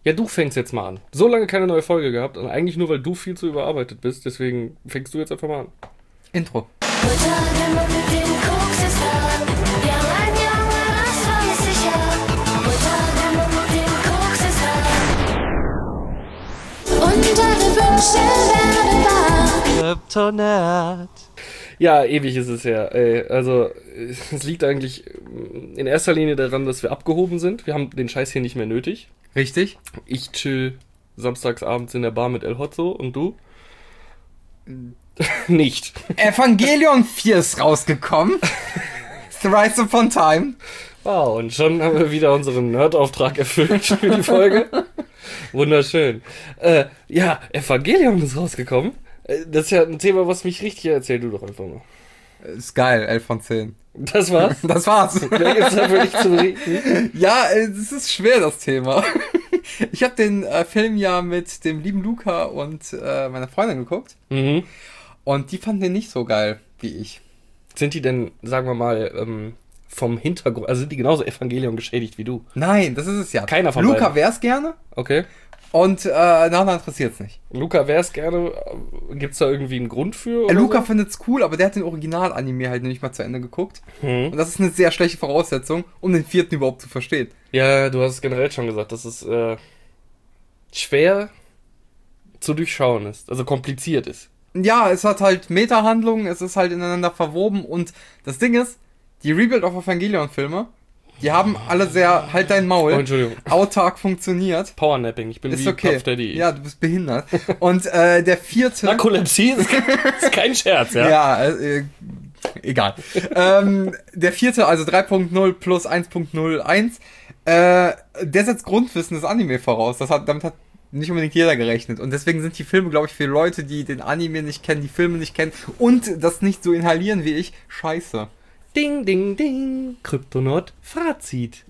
Ja, du fängst jetzt mal an. So lange keine neue Folge gehabt und eigentlich nur, weil du viel zu überarbeitet bist. Deswegen fängst du jetzt einfach mal an. Intro. Kryptonat. Ja, ewig ist es her. Ey. Also, es liegt eigentlich in erster Linie daran, dass wir abgehoben sind. Wir haben den Scheiß hier nicht mehr nötig. Richtig? Ich chill samstags abends in der Bar mit El Hotzo und du? Nicht. Evangelion 4 ist rausgekommen. Thrice Upon Time. Wow, und schon haben wir wieder unseren Nerd-Auftrag erfüllt für die Folge. Wunderschön. Ja, Evangelion ist rausgekommen. Das ist ja ein Thema, was mich richtig erzähl du doch einfach mal. Ist geil, 11 von 10. Das war's? Das war's. Wer gibt's dafür nicht zu berichten? Ja, es ist schwer, das Thema. Ich habe den Film ja mit dem lieben Luca und meiner Freundin geguckt. Mhm. Und die fanden den nicht so geil wie ich. Sind die denn, sagen wir mal, vom Hintergrund, also sind die genauso Evangelion geschädigt wie du? Nein, das ist es ja. Keiner von Luca beiden. wär's gerne Okay. und Nana interessiert's nicht. Luca wär's gerne, gibt's da irgendwie einen Grund für? Oder Luca so? findet's cool, aber der hat den Original-Anime halt nicht mal zu Ende geguckt. Mhm. Und das ist eine sehr schlechte Voraussetzung, um den vierten überhaupt zu verstehen. Ja, du hast es generell schon gesagt, dass es schwer zu durchschauen ist, also kompliziert ist. Ja, es hat halt Meta-Handlungen, es ist halt ineinander verwoben und das Ding ist, die Rebuild of Evangelion-Filme, die haben alle sehr, halt dein Maul, Oh, Entschuldigung. autark funktioniert. Powernapping, ich bin Ist wie okay. Puff Daddy. Ja, du bist behindert. Und der vierte... Narkolepsie ist kein Scherz, ja? Ja, egal. Der vierte, also 3.0 plus 1.01, der setzt Grundwissen des Anime voraus. Damit hat nicht unbedingt jeder gerechnet. Und deswegen sind die Filme, glaube ich, für Leute, die den Anime nicht kennen, die Filme nicht kennen und das nicht so inhalieren wie ich, scheiße. Ding, ding, ding. Kryptonaut Fazit.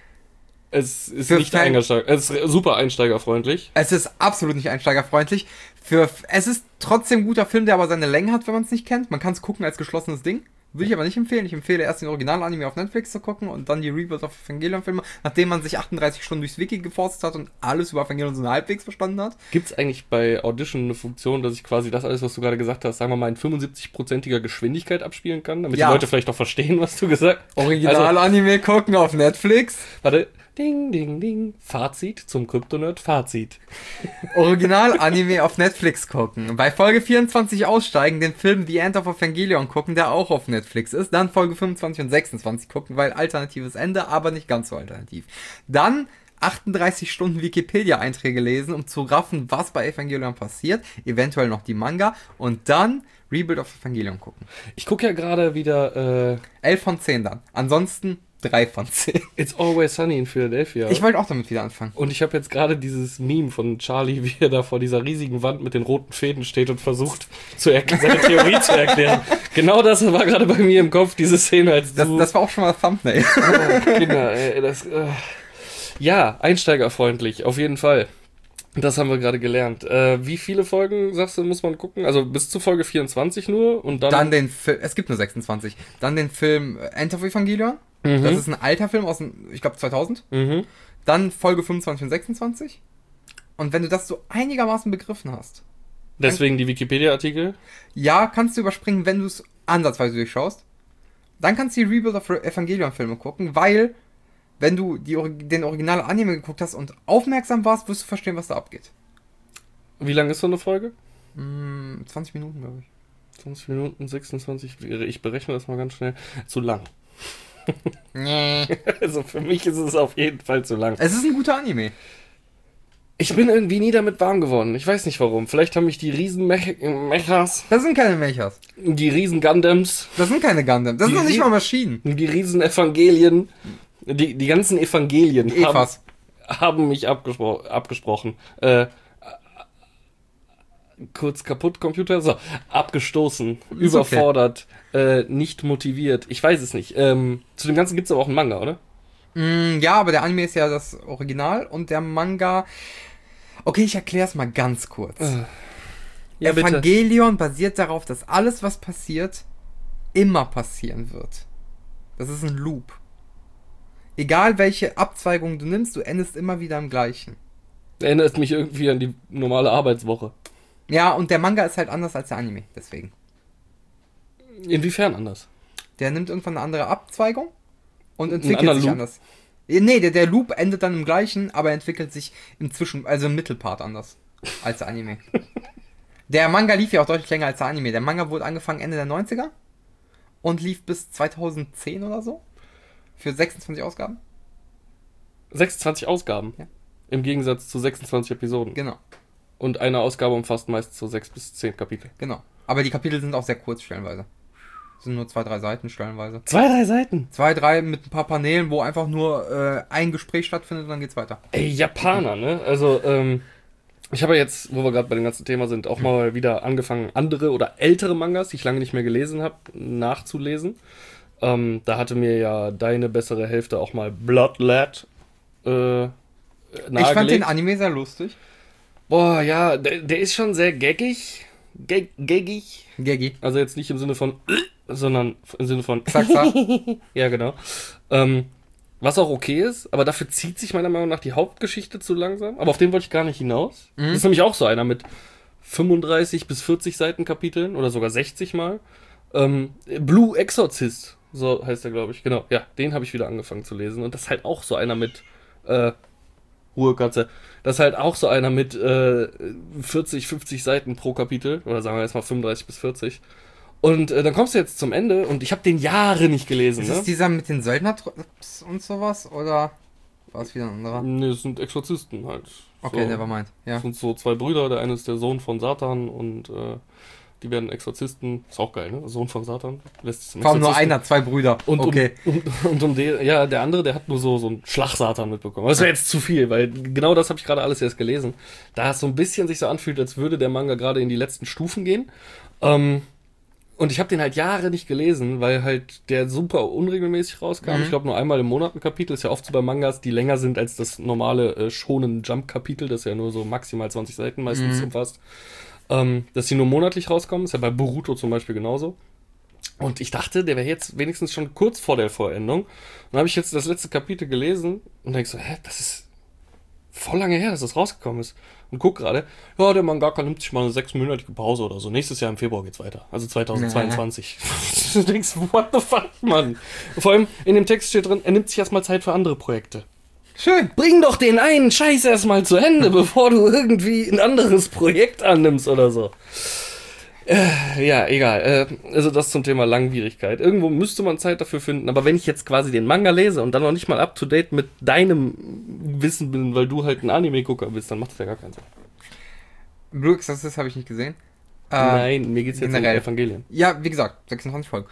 Es ist Für nicht Fan- es ist super einsteigerfreundlich. Es ist absolut nicht einsteigerfreundlich. Es ist trotzdem ein guter Film, der aber seine Länge hat, wenn man es nicht kennt. Man kann es gucken als geschlossenes Ding. Würde ich aber nicht empfehlen. Ich empfehle erst den Original-Anime auf Netflix zu gucken und dann die Rebuild of Evangelion-Filme, nachdem man sich 38 Stunden durchs Wiki geforstet hat und alles über Evangelion so halbwegs verstanden hat. Gibt's eigentlich bei Audition eine Funktion, dass ich quasi das alles, was du gerade gesagt hast, sagen wir mal in 75%iger Geschwindigkeit abspielen kann, damit Ja. die Leute vielleicht auch verstehen, was du gesagt hast? Original-Anime gucken auf Netflix. Warte. Ding, ding, ding. Fazit zum Kryptonerd Fazit. Original-Anime auf Netflix gucken. Bei Folge 24 aussteigen, den Film The End of Evangelion gucken, der auch auf Netflix ist. Dann Folge 25 und 26 gucken, weil alternatives Ende, aber nicht ganz so alternativ. Dann 38 Stunden Wikipedia-Einträge lesen, um zu raffen, was bei Evangelion passiert. Eventuell noch die Manga. Und dann Rebuild of Evangelion gucken. Ich gucke ja gerade wieder 11 von 10 dann. Ansonsten 3 von 10. It's Always Sunny in Philadelphia. Ich wollte auch damit wieder anfangen. Und ich habe jetzt gerade dieses Meme von Charlie, wie er da vor dieser riesigen Wand mit den roten Fäden steht und versucht, seine Theorie zu erklären. Genau das war gerade bei mir im Kopf, diese Szene, als du... Das war auch schon mal Thumbnail. Oh, Kinder, ey, ja, einsteigerfreundlich, auf jeden Fall. Das haben wir gerade gelernt. Wie viele Folgen, sagst du, muss man gucken? Also bis zu Folge 24 nur und dann... Dann den Film, es gibt nur 26. Dann den Film End of Evangelion. Mhm. Das ist ein alter Film aus, ich glaube, 2000. Mhm. Dann Folge 25 und 26. Und wenn du das so einigermaßen begriffen hast, Deswegen die Wikipedia-Artikel. ja, kannst du überspringen, wenn du es ansatzweise durchschaust. Dann kannst du die Rebuild of Evangelion-Filme gucken, weil, wenn du den originalen Anime geguckt hast und aufmerksam warst, wirst du verstehen, was da abgeht. Wie lang ist so eine Folge? 20 Minuten, glaube ich. 20 Minuten, 26. Ich berechne das mal ganz schnell. Zu lang. Nee. Also für mich ist es auf jeden Fall zu lang. Es ist ein guter Anime. Ich bin irgendwie nie damit warm geworden. Ich weiß nicht warum. Vielleicht haben mich die riesen Mechas, Das sind keine Mechas. die riesen Gundams, Das sind keine Gundam. Das sind noch nicht mal Maschinen. die riesen Evangelien, die ganzen Evangelien Evas. haben mich abgesprochen. Kurz kaputt, Computer. So, abgestoßen, Ist okay. überfordert, nicht motiviert. Ich weiß es nicht. Zu dem Ganzen gibt es aber auch einen Manga, oder? Ja, aber der Anime ist ja das Original und der Manga... Okay, ich erkläre es mal ganz kurz. Ja, bitte. Evangelion basiert darauf, dass alles, was passiert, immer passieren wird. Das ist ein Loop. Egal welche Abzweigung du nimmst, du endest immer wieder im gleichen. Erinnert mich irgendwie an die normale Arbeitswoche. Ja, und der Manga ist halt anders als der Anime, deswegen. Inwiefern anders? Der nimmt irgendwann eine andere Abzweigung und Einen entwickelt anderen sich Loop? anders. Nee, der Loop endet dann im gleichen, aber entwickelt sich also im Mittelpart anders als der Anime. Der Manga lief ja auch deutlich länger als der Anime. Der Manga wurde angefangen Ende der 90er und lief bis 2010 oder so. Für 26 Ausgaben. 26 Ausgaben. Ja. Im Gegensatz zu 26 Episoden. Genau, Und eine Ausgabe umfasst meist so 6 bis 10 Kapitel. genau. Aber die Kapitel sind auch sehr kurz stellenweise. Sind nur 2, 3 Seiten stellenweise. 2, 3 Seiten. 2, 3 mit ein paar Paneelen, wo einfach nur ein Gespräch stattfindet und dann geht's weiter. Ey, Japaner, ne? Also, ich habe ja jetzt, wo wir gerade bei dem ganzen Thema sind, auch mal wieder angefangen, andere oder ältere Mangas, die ich lange nicht mehr gelesen habe, nachzulesen. Da hatte mir ja deine bessere Hälfte auch mal Blood Lad nahegelegt. Ich fand den Anime sehr lustig. Boah, ja, der ist schon sehr gaggig. Gaggig. Geggi. Also jetzt nicht im Sinne von sondern im Sinne von Zack, zack. ja, genau. Was auch okay ist, aber dafür zieht sich meiner Meinung nach die Hauptgeschichte zu langsam. Aber auf den wollte ich gar nicht hinaus. Mhm. Das ist nämlich auch so einer mit 35 bis 40 Seiten Kapiteln oder sogar 60 mal. Blue Exorcist, so heißt er, glaube ich. Genau, ja, den habe ich wieder angefangen zu lesen. Und das ist halt auch so einer mit Ruhe, Katze. Das ist halt auch so einer mit 40, 50 Seiten pro Kapitel. Oder sagen wir jetzt mal 35 bis 40. Und dann kommst du jetzt zum Ende und ich habe den Jahre nicht gelesen. Ist Ne? das dieser mit den Söldner-Trupps und sowas? Oder war es wieder ein anderer? Nee, es sind Exorzisten halt. Okay, so. nevermind. Ja. Das sind so zwei Brüder, der eine ist der Sohn von Satan und die werden Exorzisten. Ist auch geil, ne? Sohn von Satan. Lässt sich zum Vor allem nur Exorzisten. einer, 2 Brüder. Und okay. ja, der andere, der hat nur so einen Schlagsatan mitbekommen. Das wäre jetzt zu viel, weil genau das habe ich gerade alles erst gelesen. Da es so ein bisschen sich so anfühlt, als würde der Manga gerade in die letzten Stufen gehen. Und ich habe den halt Jahre nicht gelesen, weil halt der super unregelmäßig rauskam. Mhm. Ich glaube nur einmal im Monat ein Kapitel. Ist ja oft so bei Mangas, die länger sind als das normale Shonen Jump Kapitel, das ja nur so maximal 20 Seiten meistens umfasst. Dass die nur monatlich rauskommen. Ist ja bei Boruto zum Beispiel genauso. Und ich dachte, der wäre jetzt wenigstens schon kurz vor der Vollendung. Dann habe ich jetzt das letzte Kapitel gelesen und denke so, das ist voll lange her, dass das rausgekommen ist. Und guck gerade, ja, der Mangaka nimmt sich mal eine 6-monatige Pause oder so. Nächstes Jahr im Februar geht's weiter. Also 2022. Du denkst, what the fuck, Mann? Vor allem in dem Text steht drin, er nimmt sich erstmal Zeit für andere Projekte. Schön. Bring doch den einen Scheiß erstmal zu Ende, bevor du irgendwie ein anderes Projekt annimmst oder so. Ja, egal. Also das zum Thema Langwierigkeit. Irgendwo müsste man Zeit dafür finden, aber wenn ich jetzt quasi den Manga lese und dann noch nicht mal up to date mit deinem Wissen bin, weil du halt ein Anime-Gucker bist, dann macht das ja gar keinen Sinn. Blue Exorcist habe ich nicht gesehen. Nein, mir geht's jetzt um generell. Evangelien. Ja, wie gesagt, 26 Folgen.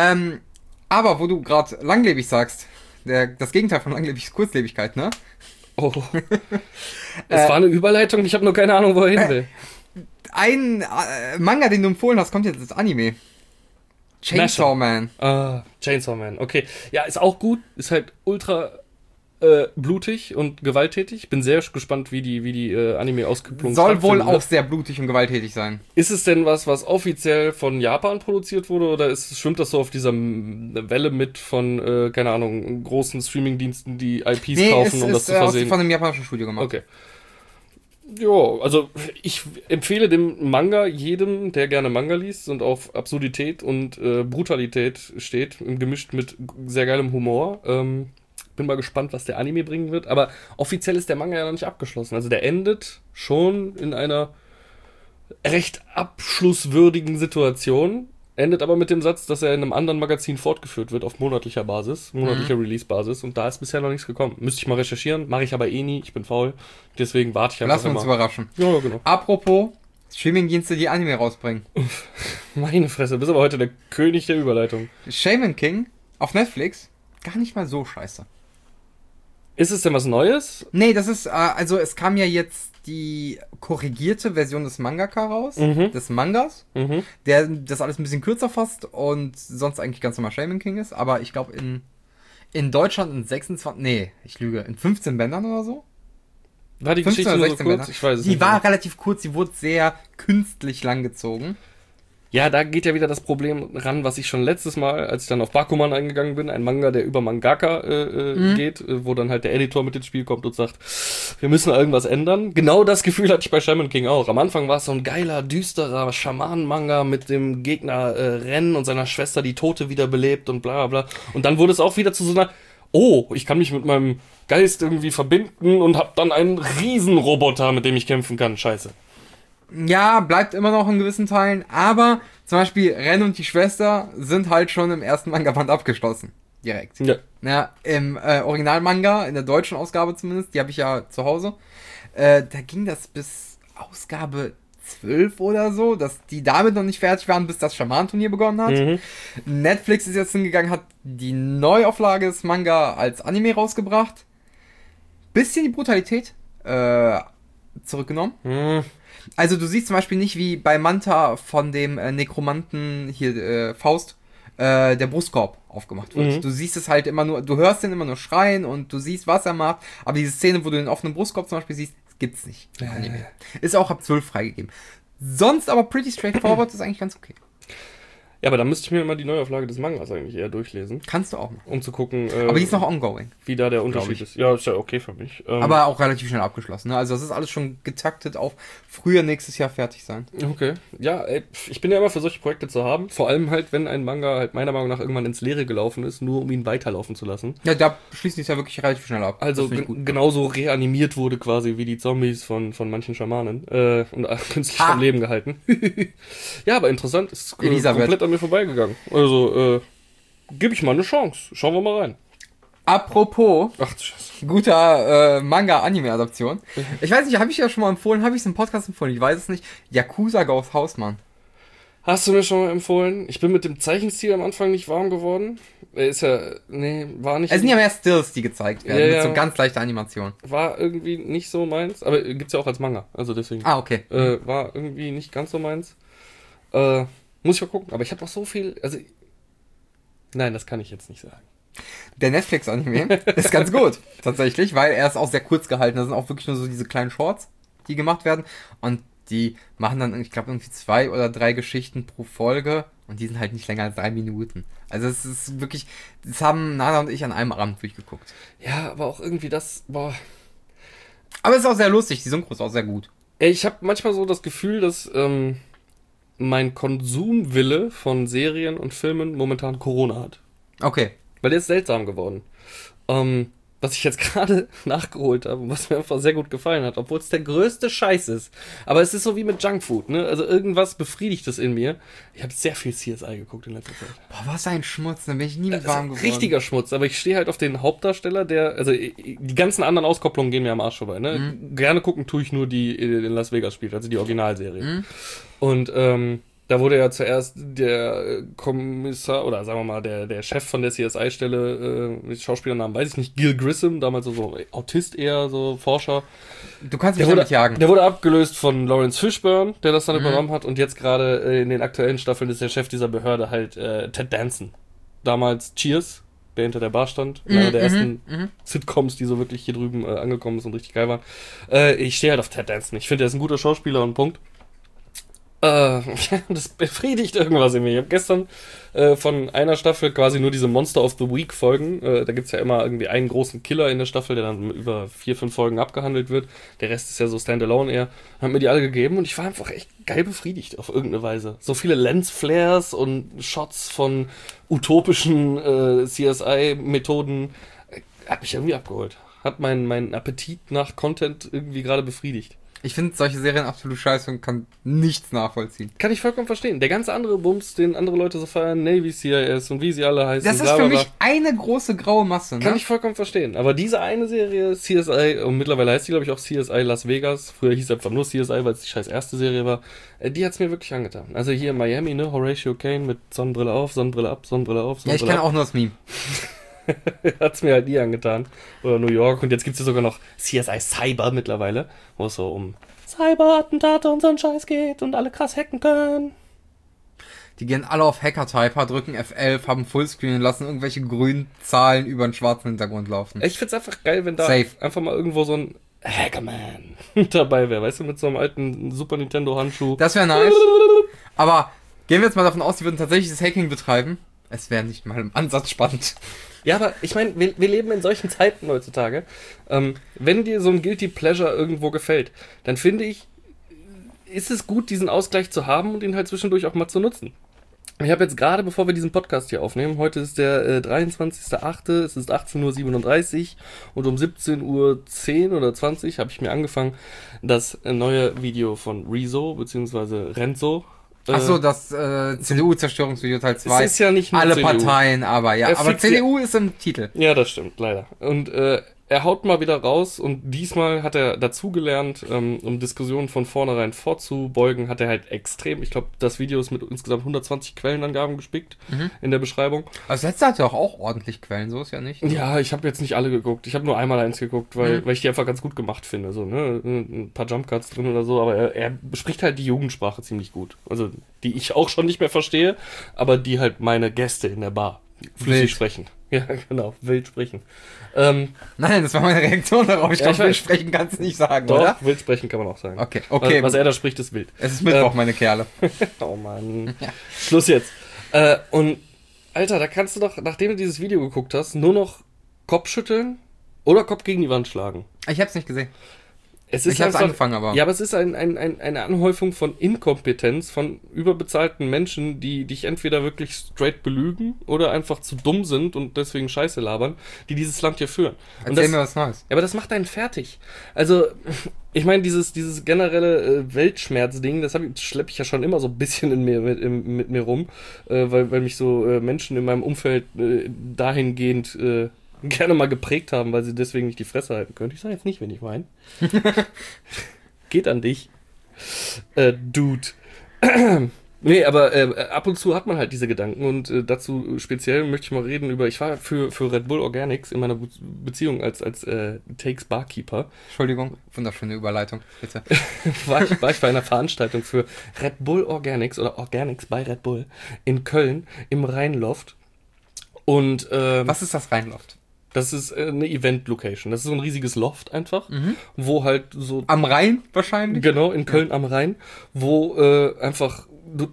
Aber wo du gerade langlebig sagst, das Gegenteil von langlebig ist Kurzlebigkeit, ne? Oh. Es war eine Überleitung, ich habe nur keine Ahnung, wo er hin will. Ein Manga, den du empfohlen hast, kommt jetzt als Anime. Chainsaw Man. Chainsaw Man, okay. Ja, ist auch gut, ist halt ultra blutig und gewalttätig. Bin sehr gespannt, wie die Anime-Auskopplung Soll wohl stattfindet. auch sehr blutig und gewalttätig sein. Ist es denn was offiziell von Japan produziert wurde oder schwimmt das so auf dieser Welle mit von, keine Ahnung, großen Streaming-Diensten, die IPs kaufen, um das zu versehen? Von einem japanischen Studio gemacht. Okay. Ja, also ich empfehle dem Manga jedem, der gerne Manga liest und auf Absurdität und Brutalität steht, gemischt mit sehr geilem Humor. Bin mal gespannt, was der Anime bringen wird, aber offiziell ist der Manga ja noch nicht abgeschlossen. Also der endet schon in einer recht abschlusswürdigen Situation, endet aber mit dem Satz, dass er in einem anderen Magazin fortgeführt wird auf monatlicher Release-Basis und da ist bisher noch nichts gekommen. Müsste ich mal recherchieren, mache ich aber eh nie, ich bin faul, deswegen warte ich einfach Lassen wir uns mal. überraschen. Ja, genau. Apropos Streaming-Dienste, die Anime rausbringen. Meine Fresse, du bist aber heute der König der Überleitung. Shaman King auf Netflix, gar nicht mal so scheiße. Ist es denn was Neues? Nee, das ist, also es kam ja jetzt die korrigierte Version des Mangaka raus, des Mangas, der das alles ein bisschen kürzer fasst und sonst eigentlich ganz normal Shaman King ist, aber ich glaube in Deutschland in 26, nee, ich lüge, in 15 Bändern oder so. War die 15 Geschichte oder nur so 16 kurz? Bänder. Ich weiß es Die nicht. war relativ kurz, die wurde sehr künstlich langgezogen. Ja, da geht ja wieder das Problem ran, was ich schon letztes Mal, als ich dann auf Bakuman eingegangen bin, ein Manga, der über Mangaka geht, wo dann halt der Editor mit ins Spiel kommt und sagt, wir müssen irgendwas ändern. Genau das Gefühl hatte ich bei Shaman King auch. Am Anfang war es so ein geiler, düsterer Schamanen-Manga mit dem Gegner Ren und seiner Schwester, die Tote wiederbelebt und bla bla bla. Und dann wurde es auch wieder zu so einer, oh, ich kann mich mit meinem Geist irgendwie verbinden und hab dann einen Riesenroboter, mit dem ich kämpfen kann. Scheiße. Ja, bleibt immer noch in gewissen Teilen, aber zum Beispiel Ren und die Schwester sind halt schon im ersten Manga-Band abgeschlossen. Direkt. Ja. Ja, im Original-Manga, in der deutschen Ausgabe zumindest, die habe ich ja zu Hause, da ging das bis Ausgabe 12 oder so, dass die damit noch nicht fertig waren, bis das Schaman-Turnier begonnen hat. Mhm. Netflix ist jetzt hingegangen, hat die Neuauflage des Manga als Anime rausgebracht. Bisschen die Brutalität zurückgenommen. Mhm. Also du siehst zum Beispiel nicht wie bei Manta von dem Nekromanten hier Faust der Brustkorb aufgemacht wird. Mhm. Du siehst es halt immer nur, du hörst den immer nur schreien und du siehst, was er macht, aber diese Szene, wo du den offenen Brustkorb zum Beispiel siehst, gibt's nicht im Anime. Ist auch ab 12 freigegeben. Sonst aber pretty straightforward, ist eigentlich ganz okay. Ja, aber da müsste ich mir immer die Neuauflage des Mangas eigentlich eher durchlesen, Kannst du auch machen. um zu gucken, Aber die ist noch ongoing. wie da der Unterschied ist. Ja, ist ja okay für mich. Aber auch relativ schnell abgeschlossen. Ne? Also das ist alles schon getaktet auf früher nächstes Jahr fertig sein. Okay. Ja, ey, ich bin ja immer für solche Projekte zu haben. Vor allem halt, wenn ein Manga halt meiner Meinung nach irgendwann ins Leere gelaufen ist, nur um ihn weiterlaufen zu lassen. Ja, da schließen die es ja wirklich relativ schnell ab. Also Das find ich gut. genauso reanimiert wurde quasi wie die Zombies von manchen Schamanen. Und künstlich Ha! am Leben gehalten. Ja, aber interessant, ist Elisabeth. komplett an mir vorbeigegangen. Also, gebe ich mal eine Chance. Schauen wir mal rein. Apropos Ach, Scheiße. guter Manga-Anime-Adaption. Ich weiß nicht, habe ich ja schon mal empfohlen, habe ich es im Podcast empfohlen, ich weiß es nicht. Yakuza Goes Hausmann. Hast du mir schon mal empfohlen? Ich bin mit dem Zeichenstil am Anfang nicht warm geworden. Ist ja, nee, war nicht. Es sind ja mehr Stills, die gezeigt werden, Ja, mit ja. so ganz leichter Animation. War irgendwie nicht so meins. Aber gibt's ja auch als Manga. Also deswegen. Ah, okay. War irgendwie nicht ganz so meins. Muss ich mal gucken. Aber ich habe noch so viel. Also. Nein, das kann ich jetzt nicht sagen. Der Netflix-Anime ist ganz gut, tatsächlich, weil er ist auch sehr kurz gehalten. Da sind auch wirklich nur so diese kleinen Shorts, die gemacht werden. Und die machen dann, ich glaube, irgendwie 2 oder 3 Geschichten pro Folge. Und die sind halt nicht länger als 3 Minuten. Also es ist wirklich, das haben Nana und ich an einem Abend durchgeguckt. Ja, aber auch irgendwie das. Boah. Aber es ist auch sehr lustig, die Synchro ist auch sehr gut. Ey, ich habe manchmal so das Gefühl, dass mein Konsumwille von Serien und Filmen momentan Corona hat. Okay. Weil der ist seltsam geworden. Was ich jetzt gerade nachgeholt habe und was mir einfach sehr gut gefallen hat, obwohl es der größte Scheiß ist. Aber es ist so wie mit Junkfood, ne? Also irgendwas befriedigt es in mir. Ich habe sehr viel CSI geguckt in letzter Zeit. Boah, was ein Schmutz, da bin ich nie mit Das warm ist geworden. richtiger Schmutz, aber ich stehe halt auf den Hauptdarsteller, also die ganzen anderen Auskopplungen gehen mir am Arsch vorbei, ne? Gerne gucken tue ich nur die in Las Vegas spielt, also die Originalserie. Und da wurde ja zuerst der Kommissar, oder sagen wir mal, der Chef von der CSI-Stelle, mit Schauspielernamen, weiß ich nicht, Gil Grissom, damals so Autist eher, so Forscher. Du kannst mich damit jagen. Der wurde abgelöst von Lawrence Fishburne, der das dann übernommen hat. Und jetzt gerade in den aktuellen Staffeln ist der Chef dieser Behörde halt Ted Danson. Damals Cheers, der hinter der Bar stand. Einer der ersten Sitcoms, die so wirklich hier drüben angekommen ist und richtig geil waren. Ich stehe halt auf Ted Danson. Ich finde, er ist ein guter Schauspieler und Punkt. Das befriedigt irgendwas in mir. Ich habe gestern von einer Staffel quasi nur diese Monster of the Week Folgen. Da gibt's ja immer irgendwie einen großen Killer in der Staffel, der dann über 4-5 Folgen abgehandelt wird. Der Rest ist ja so Standalone eher. Haben mir die alle gegeben und ich war einfach echt geil befriedigt auf irgendeine Weise. So viele Lensflares und Shots von utopischen CSI-Methoden hat mich irgendwie abgeholt. Hat meinen Appetit nach Content irgendwie gerade befriedigt. Ich finde solche Serien absolut scheiße und kann nichts nachvollziehen. Kann ich vollkommen verstehen. Der ganze andere Bums, den andere Leute so feiern, Navy CIS und wie sie alle heißen. Das ist für mich eine große graue Masse, ne? Kann ich vollkommen verstehen. Aber diese eine Serie, CSI, und mittlerweile heißt die, glaube ich, auch CSI Las Vegas. Früher hieß es einfach nur CSI, weil es die scheiß erste Serie war. Die hat's mir wirklich angetan. Also hier in Miami, ne, Horatio Kane mit Sonnenbrille auf, Sonnenbrille ab, Sonnenbrille auf, Ja, ich Sonnenbrille kenne auch nur das Meme. Hat's mir halt nie angetan. Oder New York. Und jetzt gibt's ja sogar noch CSI Cyber mittlerweile, wo es so um Cyber-Attentate und so ein Scheiß geht und alle krass hacken können. Die gehen alle auf Hacker-Typer, drücken F11, haben Fullscreen und lassen irgendwelche grünen Zahlen über einen schwarzen Hintergrund laufen. Ich find's einfach geil, wenn da Safe. einfach mal irgendwo so ein Hackerman dabei wäre. Weißt du, mit so einem alten Super Nintendo-Handschuh. Das wäre nice. Aber Gehen wir jetzt mal davon aus, die würden tatsächlich das Hacking betreiben. Es wäre nicht mal im Ansatz spannend. Ja, aber ich meine, wir leben in solchen Zeiten heutzutage. Wenn dir so ein Guilty Pleasure irgendwo gefällt, dann finde ich, ist es gut, diesen Ausgleich zu haben und ihn halt zwischendurch auch mal zu nutzen. Ich habe jetzt gerade, bevor wir diesen Podcast hier aufnehmen, heute ist der 23.08., es ist 18:37 Uhr und um 17:10 oder 20 habe ich mir angefangen, das neue Video von Rezo bzw. Renzo. Achso, das CDU-Zerstörungsvideo Teil 2. Es ist ja nicht nur alle CDU. Parteien, aber ja. Aber CDU ist im Titel. Ja, das stimmt, leider. Und er haut mal wieder raus und diesmal hat er dazugelernt, um Diskussionen von vornherein vorzubeugen, hat er halt extrem, ich glaube, das Video ist mit insgesamt 120 Quellenangaben gespickt in der Beschreibung. Also letzte hat ja auch ordentlich Quellen, so ist ja nicht. Ja, ich habe jetzt nicht alle geguckt. Ich habe nur einmal eins geguckt, weil ich die einfach ganz gut gemacht finde. So, ne? Ein paar Jumpcuts drin oder so, aber er bespricht halt die Jugendsprache ziemlich gut. Also, die ich auch schon nicht mehr verstehe, aber die halt meine Gäste in der Bar flüssig sprechen. Ja, genau, wild sprechen. Nein, das war meine Reaktion darauf. Ich glaube, wild sprechen kannst du nicht sagen, doch, oder? Wild sprechen kann man auch sagen. Okay. Was er da spricht, ist wild. Es ist Mittwoch, meine Kerle. Oh Mann. Ja. Schluss jetzt. Und, Alter, da kannst du doch, nachdem du dieses Video geguckt hast, nur noch Kopf schütteln oder Kopf gegen die Wand schlagen. Ich hab's nicht gesehen. Es ist Ich hab's einfach, angefangen, aber... Ja, aber es ist eine Anhäufung von Inkompetenz, von überbezahlten Menschen, die dich entweder wirklich straight belügen oder einfach zu dumm sind und deswegen Scheiße labern, die dieses Land hier führen. Erzähl mir was Neues. Ja, aber das macht einen fertig. Also, ich meine, dieses generelle Weltschmerz-Ding, das schleppe ich ja schon immer so ein bisschen mit mir rum, weil mich so Menschen in meinem Umfeld dahingehend gerne mal geprägt haben, weil sie deswegen nicht die Fresse halten können. Ich sage jetzt nicht, wen ich meine. Geht an dich. Dude. Nee, aber ab und zu hat man halt diese Gedanken und dazu speziell möchte ich mal reden über, ich war für Red Bull Organics in meiner Beziehung als Takes Barkeeper. Entschuldigung, wunderschöne Überleitung, bitte. war ich bei einer Veranstaltung für Red Bull Organics oder Organics bei Red Bull in Köln im Rheinloft. Und was ist das Rheinloft? Das ist eine Event-Location. Das ist so ein riesiges Loft einfach, wo halt so... Am Rhein wahrscheinlich? Genau, in Köln am Rhein, wo einfach...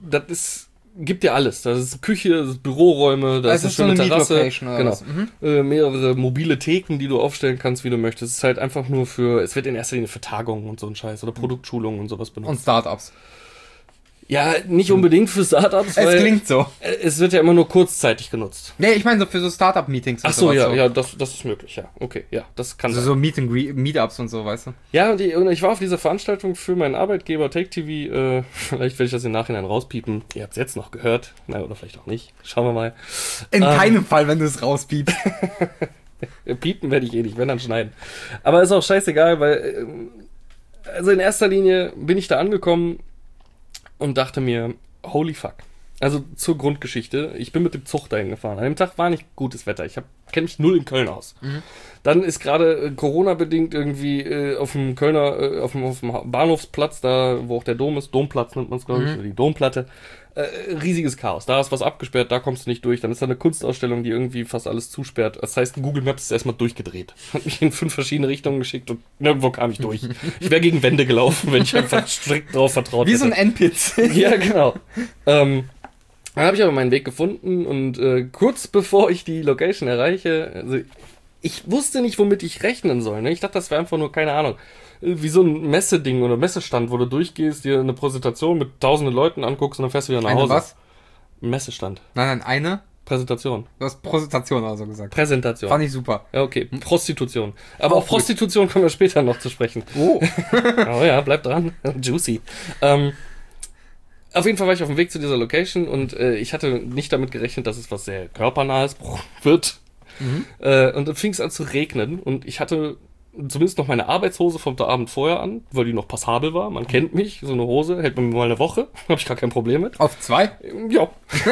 gibt dir alles. Das ist Küche, das ist Büroräume, da ist eine schöne Terrasse. Genau. Mehrere mobile Theken, die du aufstellen kannst, wie du möchtest. Es ist halt einfach nur es wird in erster Linie für Tagungen und so ein Scheiß oder Produktschulungen und sowas benutzt. Und Startups. Ja, nicht unbedingt für Startups, weil... Es klingt so. Es wird ja immer nur kurzzeitig genutzt. Nee, ich meine so für so Startup-Meetings. Ach so, ja, das ist möglich, ja. Okay, ja, das kann sein. So Meetups und so, weißt du? Ja, und ich war auf dieser Veranstaltung für meinen Arbeitgeber Take TV. Vielleicht werde ich das im Nachhinein rauspiepen. Ihr habt es jetzt noch gehört. Na, oder vielleicht auch nicht. Schauen wir mal. In keinem Fall, wenn du es rauspiepst. Piepen werde ich eh nicht, wenn dann schneiden. Aber ist auch scheißegal, weil also in erster Linie bin ich da angekommen und dachte mir, holy fuck. Also zur Grundgeschichte, ich bin mit dem Zug dahin gefahren. An dem Tag war nicht gutes Wetter. Ich kenne mich null in Köln aus. Dann ist gerade Corona-bedingt irgendwie auf dem Kölner, auf dem Bahnhofsplatz, da wo auch der Dom ist, Domplatz nennt man es, glaube ich, oder die Domplatte, riesiges Chaos. Da ist was abgesperrt, da kommst du nicht durch. Dann ist da eine Kunstausstellung, die irgendwie fast alles zusperrt. Das heißt, Google Maps ist erstmal durchgedreht. Hat mich in 5 verschiedene Richtungen geschickt und nirgendwo kam ich durch. Ich wäre gegen Wände gelaufen, wenn ich einfach strikt drauf vertraut hätte. Wie so ein NPC. Ja, genau. Dann habe ich aber meinen Weg gefunden und kurz bevor ich die Location erreiche, also ich wusste nicht, womit ich rechnen soll. Ne? Ich dachte, das wäre einfach nur, keine Ahnung, wie so ein Messeding oder Messestand, wo du durchgehst, dir eine Präsentation mit tausenden Leuten anguckst und dann fährst du wieder nach Hause. Was? Messestand. Nein, eine? Präsentation. Du hast Präsentation also gesagt. Präsentation. Fand ich super. Ja, okay. Prostitution. Aber auf Prostitution kommen wir später noch zu sprechen. Oh. Oh ja, bleib dran. Juicy. Auf jeden Fall war ich auf dem Weg zu dieser Location und ich hatte nicht damit gerechnet, dass es was sehr körpernahes wird. Und dann fing es an zu regnen und ich hatte zumindest noch meine Arbeitshose vom Abend vorher an, weil die noch passabel war. Man kennt mich, so eine Hose hält man mir mal eine Woche, habe ich gar kein Problem mit. Auf 2? Ja.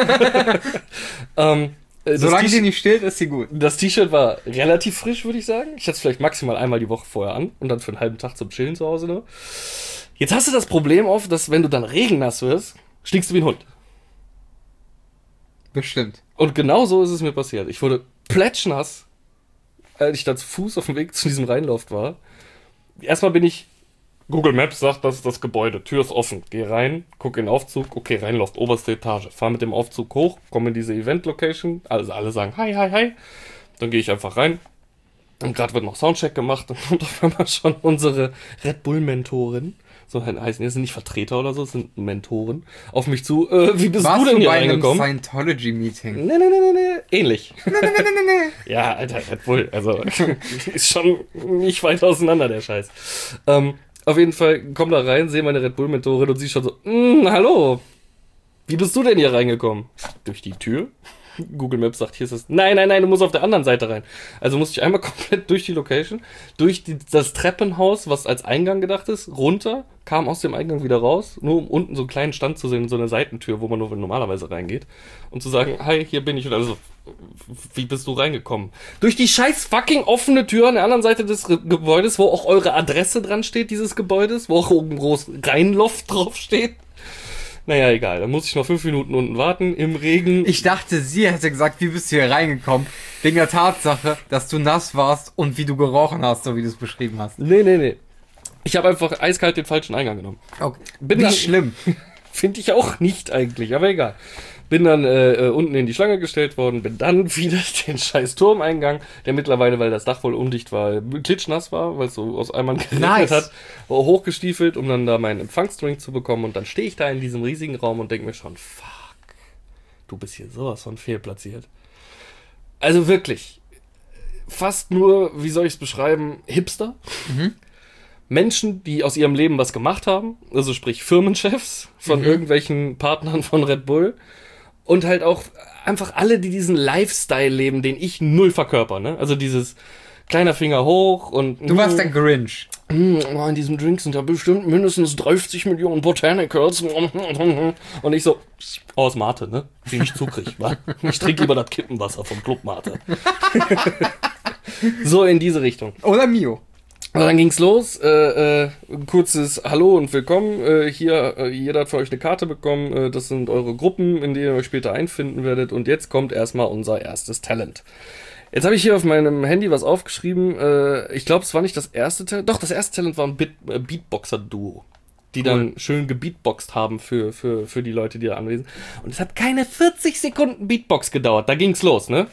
Solange die nicht stillt, ist sie gut. Das T-Shirt war relativ frisch, würde ich sagen. Ich hatte es vielleicht maximal einmal die Woche vorher an und dann für einen halben Tag zum Chillen zu Hause nur. Jetzt hast du das Problem oft, dass wenn du dann regennass wirst, stinkst du wie ein Hund. Bestimmt. Und genau so ist es mir passiert. Ich wurde plätschnass, als ich da zu Fuß auf dem Weg zu diesem Rheinloft war. Erstmal bin ich Google Maps sagt, das ist das Gebäude. Tür ist offen. Geh rein, guck in den Aufzug. Okay, reinläuft, oberste Etage. Fahr mit dem Aufzug hoch, komme in diese Event-Location. Also alle sagen hi, hi, hi. Dann gehe ich einfach rein. Und gerade wird noch Soundcheck gemacht. Dann kommt auf einmal schon unsere Red Bull-Mentorin. So heißen die, sind nicht Vertreter oder so, das sind Mentoren. Auf mich zu. Wie bist du denn hier reingekommen? Warst du bei einem Scientology-Meeting? Nee. Ähnlich. Nee. Ja, Alter, Red Bull. Also, ist schon nicht weit auseinander, der Scheiß. Auf jeden Fall, komm da rein, sehe meine Red Bull-Mentorin und sie schon so, hallo. Wie bist du denn hier reingekommen? Durch die Tür? Google Maps sagt, hier ist es. Nein, du musst auf der anderen Seite rein. Also musste ich einmal komplett durch die Location, durch das Treppenhaus, was als Eingang gedacht ist, runter, kam aus dem Eingang wieder raus, nur um unten so einen kleinen Stand zu sehen, so eine Seitentür, wo man nur normalerweise reingeht. Und zu sagen, hi, hier bin ich. Und also, wie bist du reingekommen? Durch die scheiß fucking offene Tür an der anderen Seite des Gebäudes, wo auch eure Adresse dran steht, dieses Gebäudes, wo auch oben groß Rheinloft drauf steht. Naja, egal. Dann muss ich noch 5 Minuten unten warten, im Regen. Ich dachte, sie hätte gesagt, wie bist du hier reingekommen? Wegen der Tatsache, dass du nass warst und wie du gerochen hast, so wie du es beschrieben hast. Nee. Ich habe einfach eiskalt den falschen Eingang genommen. Okay. Wie schlimm. Finde ich auch nicht eigentlich, aber egal. Bin dann unten in die Schlange gestellt worden, bin dann wieder den scheiß Turmeingang, der mittlerweile, weil das Dach wohl undicht war, klitschnass war, weil es so aus Eimern geregnet hat, hochgestiefelt, um dann da meinen Empfangsdrink zu bekommen. Und dann stehe ich da in diesem riesigen Raum und denke mir schon, fuck, du bist hier sowas von fehlplatziert. Also wirklich, fast nur, wie soll ich es beschreiben, Hipster. Menschen, die aus ihrem Leben was gemacht haben, also sprich Firmenchefs von irgendwelchen Partnern von Red Bull. Und halt auch einfach alle, die diesen Lifestyle leben, den ich null verkörper, ne? Also dieses kleiner Finger hoch und... Du warst der Grinch. In diesem Drink sind ja bestimmt mindestens 30 Millionen Botanicals. Und ich so, aus Mate, ne? Die ich zukrieg, wa? Ich trinke lieber das Kippenwasser vom Club Mate. So in diese Richtung. Oder Mio. Und dann ging's los, ein kurzes Hallo und Willkommen, hier, jeder hat für euch eine Karte bekommen, das sind eure Gruppen, in denen ihr euch später einfinden werdet und jetzt kommt erstmal unser erstes Talent. Jetzt habe ich hier auf meinem Handy was aufgeschrieben, ich glaube, es war nicht das erste Talent, doch, das erste Talent war ein Beatboxer-Duo, die dann schön gebeatboxt haben für die Leute, die da anwesend sind. Und es hat keine 40 Sekunden Beatbox gedauert, da ging's los, ne?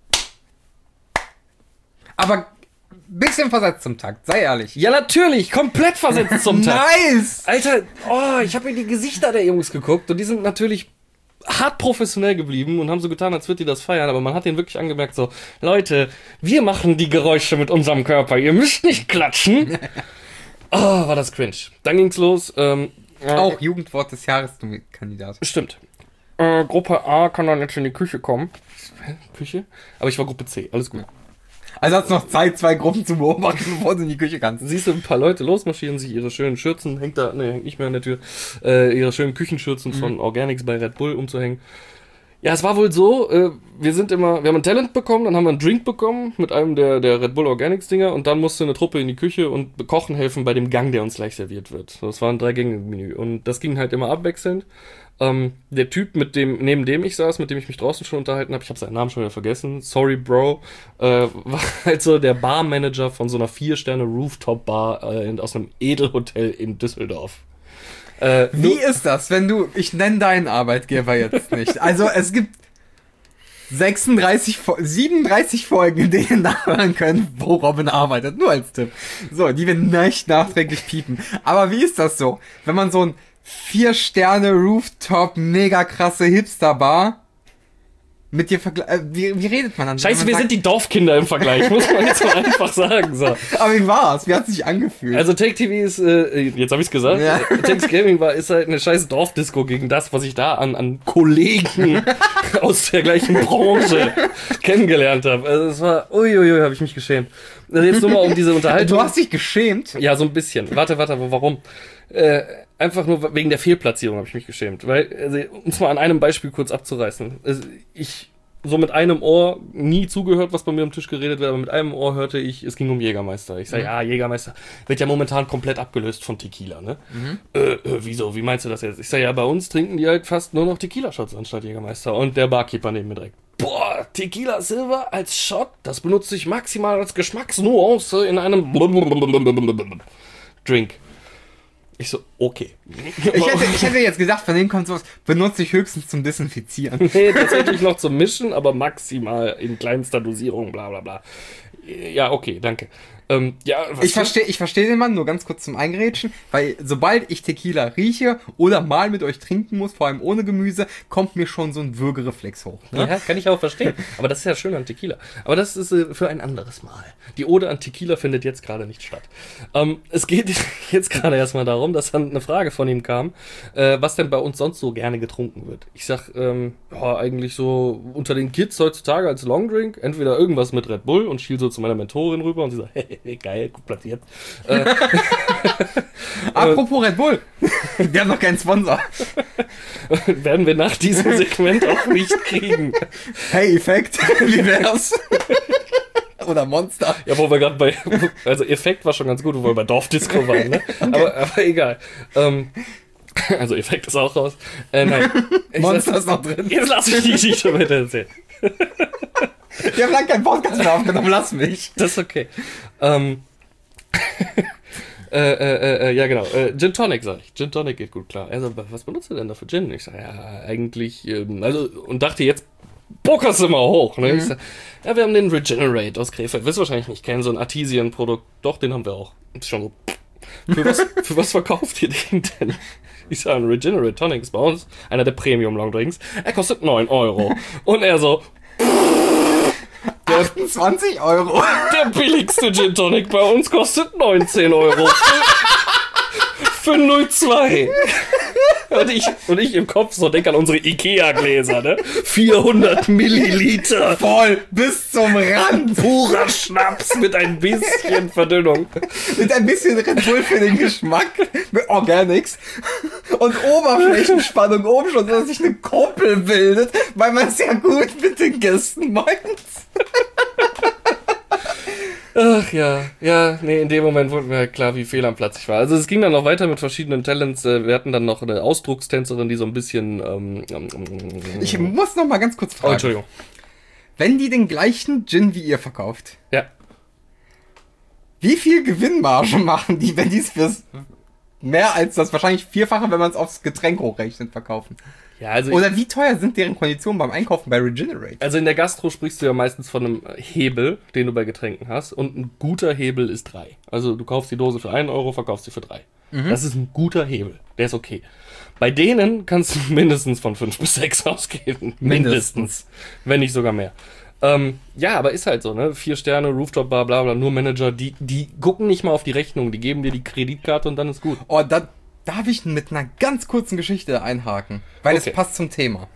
Aber... bisschen versetzt zum Takt, sei ehrlich. Ja, natürlich, komplett versetzt zum Takt. Nice! Alter, ich habe mir die Gesichter der Jungs geguckt und die sind natürlich hart professionell geblieben und haben so getan, als würden die das feiern, aber man hat denen wirklich angemerkt so, Leute, wir machen die Geräusche mit unserem Körper, ihr müsst nicht klatschen. War das cringe. Dann ging's los. Auch Jugendwort des Jahres, du Kandidat. Stimmt. Gruppe A kann dann jetzt in die Küche kommen. Küche? Aber ich war Gruppe C, alles gut. Also hat's noch Zeit, 2 Gruppen zu beobachten, bevor du in die Küche kannst. Siehst du ein paar Leute losmarschieren, sich ihre schönen Schürzen, hängt nicht mehr an der Tür, ihre schönen Küchenschürzen von Organics bei Red Bull umzuhängen. Ja, es war wohl so, wir haben ein Talent bekommen, dann haben wir einen Drink bekommen mit einem der Red Bull Organics Dinger und dann musste eine Truppe in die Küche und kochen helfen bei dem Gang, der uns gleich serviert wird. Das war ein 3-Gänge-Menü und das ging halt immer abwechselnd. Der Typ, neben dem ich saß, mit dem ich mich draußen schon unterhalten habe, ich habe seinen Namen schon wieder vergessen, sorry Bro, war halt so der Barmanager von so einer 4-Sterne-Rooftop-Bar aus einem Edelhotel in Düsseldorf. Wie ist das, ich nenne deinen Arbeitgeber jetzt nicht. Also es gibt 37 Folgen, in denen nachhören können, wo Robin arbeitet. Nur als Tipp. So, die wir nicht nachträglich piepen. Aber wie ist das so, wenn man so ein 4-Sterne-Rooftop, mega krasse Hipster-Bar mit dir wie redet man dann? Scheiße, wir sind die Dorfkinder im Vergleich, muss man jetzt mal einfach sagen. So. Aber wie war's? Wie hat's sich angefühlt? Also Take TV ist, jetzt habe ich's gesagt, ja. Takes Gaming ist halt eine scheiß Dorfdisco gegen das, was ich da an Kollegen aus der gleichen Branche kennengelernt habe. Also es war, uiuiui, habe ich mich geschämt. Also jetzt nur mal um diese Unterhaltung. Du hast dich geschämt? Ja, so ein bisschen. Warte, warum? Einfach nur wegen der Fehlplatzierung habe ich mich geschämt. Weil, also, um es mal an einem Beispiel kurz abzureißen. Also, ich so mit einem Ohr nie zugehört, was bei mir am Tisch geredet wird, aber mit einem Ohr hörte ich, es ging um Jägermeister. Ich sage, ja, Jägermeister wird ja momentan komplett abgelöst von Tequila, ne? Wieso? Wie meinst du das jetzt? Ich sage, ja, bei uns trinken die halt fast nur noch Tequila-Shots anstatt Jägermeister. Und der Barkeeper neben mir direkt. Boah, Tequila Silver als Shot, das benutze ich maximal als Geschmacksnuance in einem Drink. Ich so, okay. Ich hätte jetzt gesagt, von denen kommt sowas, benutze ich höchstens zum Desinfizieren. Nee, tatsächlich noch zum Mischen, aber maximal in kleinster Dosierung, bla bla bla. Ja, okay, danke. Ja, Ich verstehe den Mann, nur ganz kurz zum Eingerätschen, weil sobald ich Tequila rieche oder mal mit euch trinken muss, vor allem ohne Gemüse, kommt mir schon so ein Würgereflex hoch. Ne? Ja, kann ich auch verstehen. Aber das ist ja schön an Tequila. Aber das ist für ein anderes Mal. Die Ode an Tequila findet jetzt gerade nicht statt. Es geht jetzt gerade erstmal darum, dass dann eine Frage von ihm kam, was denn bei uns sonst so gerne getrunken wird. Ich sag, ja, eigentlich so unter den Kids heutzutage als Longdrink, entweder irgendwas mit Red Bull und schiel so zu meiner Mentorin rüber und sie sagt, hey, geil, gut platziert. Apropos Red Bull, wir haben noch keinen Sponsor. Werden wir nach diesem Segment auch nicht kriegen. Hey, Effekt, wie wär's? Oder Monster. Ja, wo wir gerade also Effekt war schon ganz gut, wo wir bei Dorfdisco waren, ne? Okay. Aber egal. Also Effekt ist auch raus. Nein. Monster ist noch drin. Jetzt lass mich die Geschichte weiter erzählen. Wir haben lange keinen Podcast mehr aufgenommen, lass mich. Das ist okay. Ja, genau. Gin Tonic, sag ich. Gin Tonic geht gut, klar. Also, was benutzt du denn da für Gin? Ich sag, ja, eigentlich, und dachte jetzt, Poker's immer hoch, ne? Ich sag, ja, wir haben den Regenerate aus Krefeld. Wirst du wahrscheinlich nicht kennen, so ein Artesian-Produkt. Doch, den haben wir auch. Ist schon so. Für was verkauft ihr den denn? Ich sag, ein Regenerate Tonic ist bei uns einer der Premium Longdrinks. Er kostet 9 Euro. Und er so, 28 Euro. der billigste Gin Tonic bei uns kostet 19 Euro. Für 0,2. Und ich im Kopf so denke an unsere Ikea-Gläser, ne? 400 Milliliter. Voll, bis zum Rand. Purer Schnaps mit ein bisschen Verdünnung. Mit ein bisschen Red Bull für den Geschmack. Mit Organics. Und Oberflächenspannung oben schon, dass sich eine Kuppel bildet, weil man es ja gut mit den Gästen meint. Ach ja, nee, in dem Moment wurde mir klar, wie fehl am Platz ich war. Also es ging dann noch weiter mit verschiedenen Talents. Wir hatten dann noch eine Ausdruckstänzerin, die so ein bisschen... Ich muss noch mal ganz kurz fragen. Oh, Entschuldigung. Wenn die den gleichen Gin wie ihr verkauft, Ja. wie viel Gewinnmarge machen die, wenn die es fürs mehr als das wahrscheinlich Vierfache, wenn man es aufs Getränk hochrechnet, verkaufen? Ja, also Oder wie teuer sind deren Konditionen beim Einkaufen bei Regenerate? Also in der Gastro sprichst du ja meistens von einem Hebel, den du bei Getränken hast. Und ein guter Hebel ist 3. Also du kaufst die Dose für 1 Euro, verkaufst sie für 3. Das ist ein guter Hebel. Der ist okay. Bei denen kannst du mindestens von 5 bis 6 ausgeben. Mindestens. Wenn nicht sogar mehr. Ja, aber ist halt so, ne? 4 Sterne, Rooftop Bar, bla bla, nur Manager, die gucken nicht mal auf die Rechnung. Die geben dir die Kreditkarte und dann ist gut. Oh, darf ich mit einer ganz kurzen Geschichte einhaken, weil Okay. es passt zum Thema.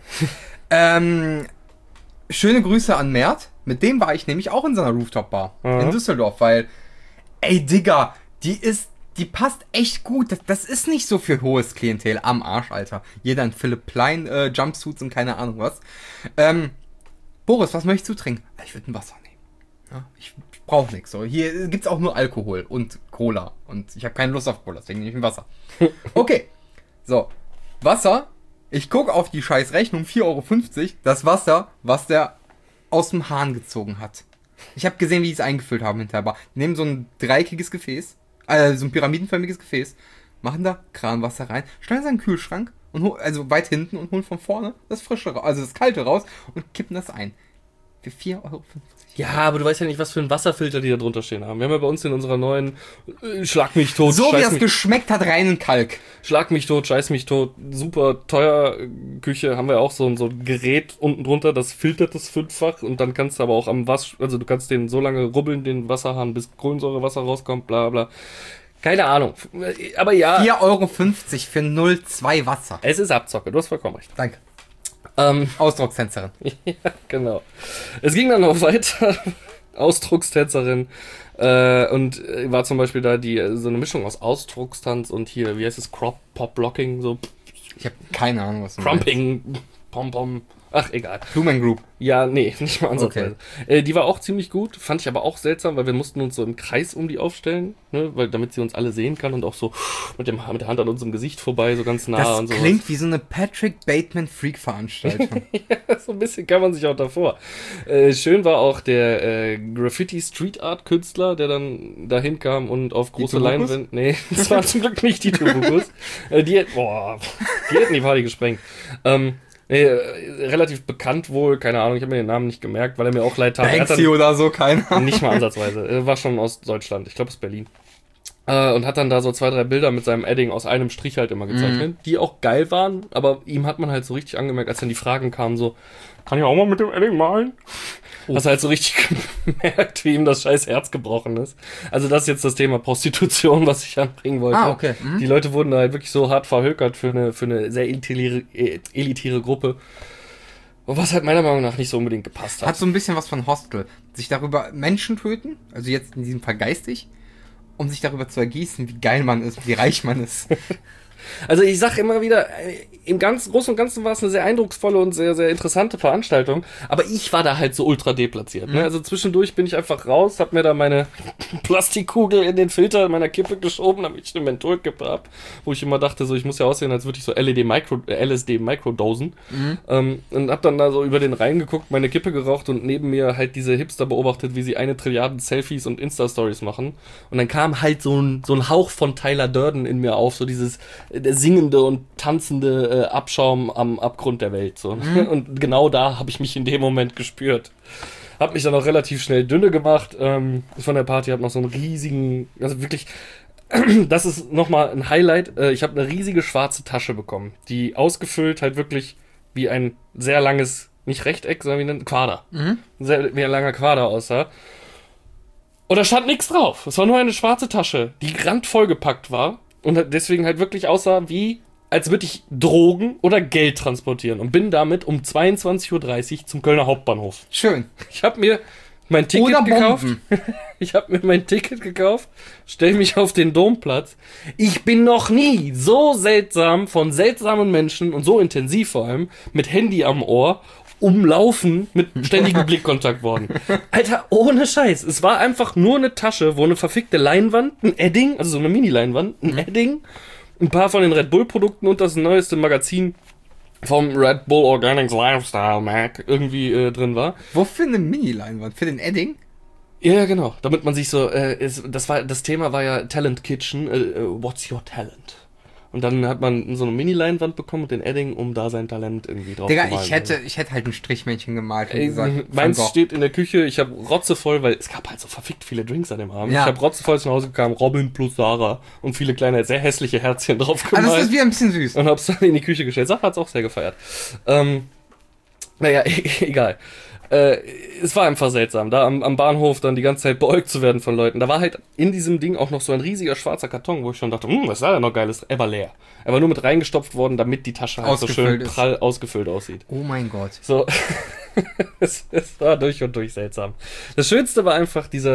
Schöne Grüße an Mert, mit dem war ich nämlich auch in seiner Rooftop-Bar in Düsseldorf, weil, ey Digga, die passt echt gut. Das ist nicht so für hohes Klientel am Arsch, Alter. Jeder in Philipp Plein Jumpsuits und keine Ahnung was. Boris, was möchtest du trinken? Ich würde ein Wasser nehmen. Ja, ich brauche nichts. So. Hier gibt's auch nur Alkohol und Cola. Und ich habe keine Lust auf Cola, deswegen nehme ich ein Wasser. Okay. So. Wasser. Ich gucke auf die scheiß Rechnung, 4,50 Euro. Das Wasser, was der aus dem Hahn gezogen hat. Ich habe gesehen, wie die es eingefüllt haben hinterher. Die nehmen so ein dreieckiges Gefäß, so ein pyramidenförmiges Gefäß, machen da Kranwasser rein, stellen es in den Kühlschrank, und also weit hinten, und holen von vorne das Frische, also das Kalte raus und kippen das ein. Für 4,50 Euro. Ja, aber du weißt ja nicht, was für ein Wasserfilter die da drunter stehen haben. Wir haben ja bei uns in unserer neuen Schlag mich tot, So wie scheiß das mich, geschmeckt hat, reinen Kalk. Schlag mich tot, scheiß mich tot, super teuer Küche, haben wir auch so ein Gerät unten drunter, das filtert das 5-fach und dann kannst du aber auch am also du kannst den so lange rubbeln, den Wasserhahn, bis Kohlensäurewasser rauskommt, bla bla. Keine Ahnung. Aber ja. 4,50 Euro für 0,2 Wasser. Es ist Abzocke, du hast vollkommen recht. Danke. Ähm, Ausdruckstänzerin. ja, genau. Es ging dann noch weiter. Ausdruckstänzerin. Und war zum Beispiel da so eine Mischung aus Ausdruckstanz und hier, wie heißt es, Pop-Blocking, so Ich habe keine Ahnung, was du meinst. Crumping, Pom-Pom. Ach, egal. Blumen Group. Ja, nee, nicht mal ansatzweise. Die war auch ziemlich gut, fand ich aber auch seltsam, weil wir mussten uns so im Kreis um die aufstellen, ne, weil damit sie uns alle sehen kann und auch so mit der Hand an unserem Gesicht vorbei, so ganz nah Das und so. klingt wie so eine Patrick Bateman Freak-Veranstaltung. Ja, so ein bisschen kann man sich auch davor. Schön war auch der Graffiti-Street-Art-Künstler, der dann dahin kam und auf große Tubukus? Leinwände... Nee, das war zum Glück nicht die Tubukus. Die hätten die Party gesprengt. Relativ bekannt wohl, keine Ahnung, ich habe mir den Namen nicht gemerkt, weil er mir auch leid tat. Banksy oder so, keine Ahnung. Nicht mal ansatzweise. War schon aus Deutschland, ich glaube es ist Berlin. Und hat dann da so 2, 3 Bilder mit seinem Edding aus einem Strich halt immer gezeichnet, die auch geil waren, aber ihm hat man halt so richtig angemerkt, als dann die Fragen kamen, so, kann ich auch mal mit dem Edding malen? Hast halt so richtig gemerkt, wie ihm das scheiß Herz gebrochen ist. Also das ist jetzt das Thema Prostitution, was ich anbringen wollte. Ah, okay. Die Leute wurden da halt wirklich so hart verhökert für eine sehr elitäre Gruppe. Und was halt meiner Meinung nach nicht so unbedingt gepasst hat. Hat so ein bisschen was von Hostel. Sich darüber Menschen töten, also jetzt in diesem Fall geistig, um sich darüber zu ergießen, wie geil man ist, wie reich man ist. Also ich sag immer wieder, im Großen und Ganzen war es eine sehr eindrucksvolle und sehr, sehr interessante Veranstaltung, aber ich war da halt so ultra deplatziert. Ne? Also zwischendurch bin ich einfach raus, hab mir da meine Plastikkugel in den Filter meiner Kippe geschoben, damit ich eine Mentholkippe hab, wo ich immer dachte, so ich muss ja aussehen, als würde ich so LSD Microdosen. Und hab dann da so über den Rhein geguckt, meine Kippe geraucht und neben mir halt diese Hipster beobachtet, wie sie 1 Trilliarden Selfies und Insta-Stories machen. Und dann kam halt so ein Hauch von Tyler Durden in mir auf, so dieses der singende und tanzende Abschaum am Abgrund der Welt. So. Und genau da habe ich mich in dem Moment gespürt. Hab mich dann auch relativ schnell dünne gemacht von der Party, hab noch so einen riesigen, also wirklich, das ist nochmal ein Highlight, ich habe eine riesige schwarze Tasche bekommen, die ausgefüllt halt wirklich wie ein sehr langes, nicht Rechteck, sondern wie ein Quader. Wie ein langer Quader aussah. Und da stand nichts drauf. Es war nur eine schwarze Tasche, die randvoll gepackt war. Und deswegen halt wirklich aussah wie, als würde ich Drogen oder Geld transportieren. Und bin damit um 22:30 Uhr zum Kölner Hauptbahnhof. Schön. Ich habe mir mein Ticket gekauft. Ich habe mir mein Ticket gekauft, stell mich auf den Domplatz. Ich bin noch nie so seltsam von seltsamen Menschen und so intensiv vor allem mit Handy am Ohr umlaufen mit ständigem Blickkontakt worden. Alter, ohne Scheiß. Es war einfach nur eine Tasche, wo eine verfickte Leinwand, ein Edding, also so eine Mini-Leinwand, ein Edding, ein paar von den Red Bull-Produkten und das neueste Magazin vom Red Bull Organics Lifestyle Mag irgendwie drin war. Wofür eine Mini-Leinwand? Für den Edding? Ja, genau. Damit man sich so, das Thema war ja Talent Kitchen, what's your talent? Und dann hat man so eine Mini-Leinwand bekommen und den Edding, um da sein Talent irgendwie drauf Digga, zu malen. ich hätte halt ein Strichmännchen gemalt. Wie gesagt, Meins steht in der Küche, ich habe rotzevoll, weil es gab halt so verfickt viele Drinks an dem Abend. Ja. Ich habe rotzevoll zu Hause gekam, Robin plus Sarah und viele kleine, sehr hässliche Herzchen drauf gemalt. Also das ist wie ein bisschen süß. Und hab's dann in die Küche gestellt. Sarah hat's auch sehr gefeiert. Naja, egal. Es war einfach seltsam, da am Bahnhof dann die ganze Zeit beäugt zu werden von Leuten. Da war halt in diesem Ding auch noch so ein riesiger schwarzer Karton, wo ich schon dachte, was ist da denn noch Geiles? Er war leer. Er war nur mit reingestopft worden, damit die Tasche halt so schön prall ausgefüllt aussieht. Oh mein Gott. So, es war durch und durch seltsam. Das Schönste war einfach dieser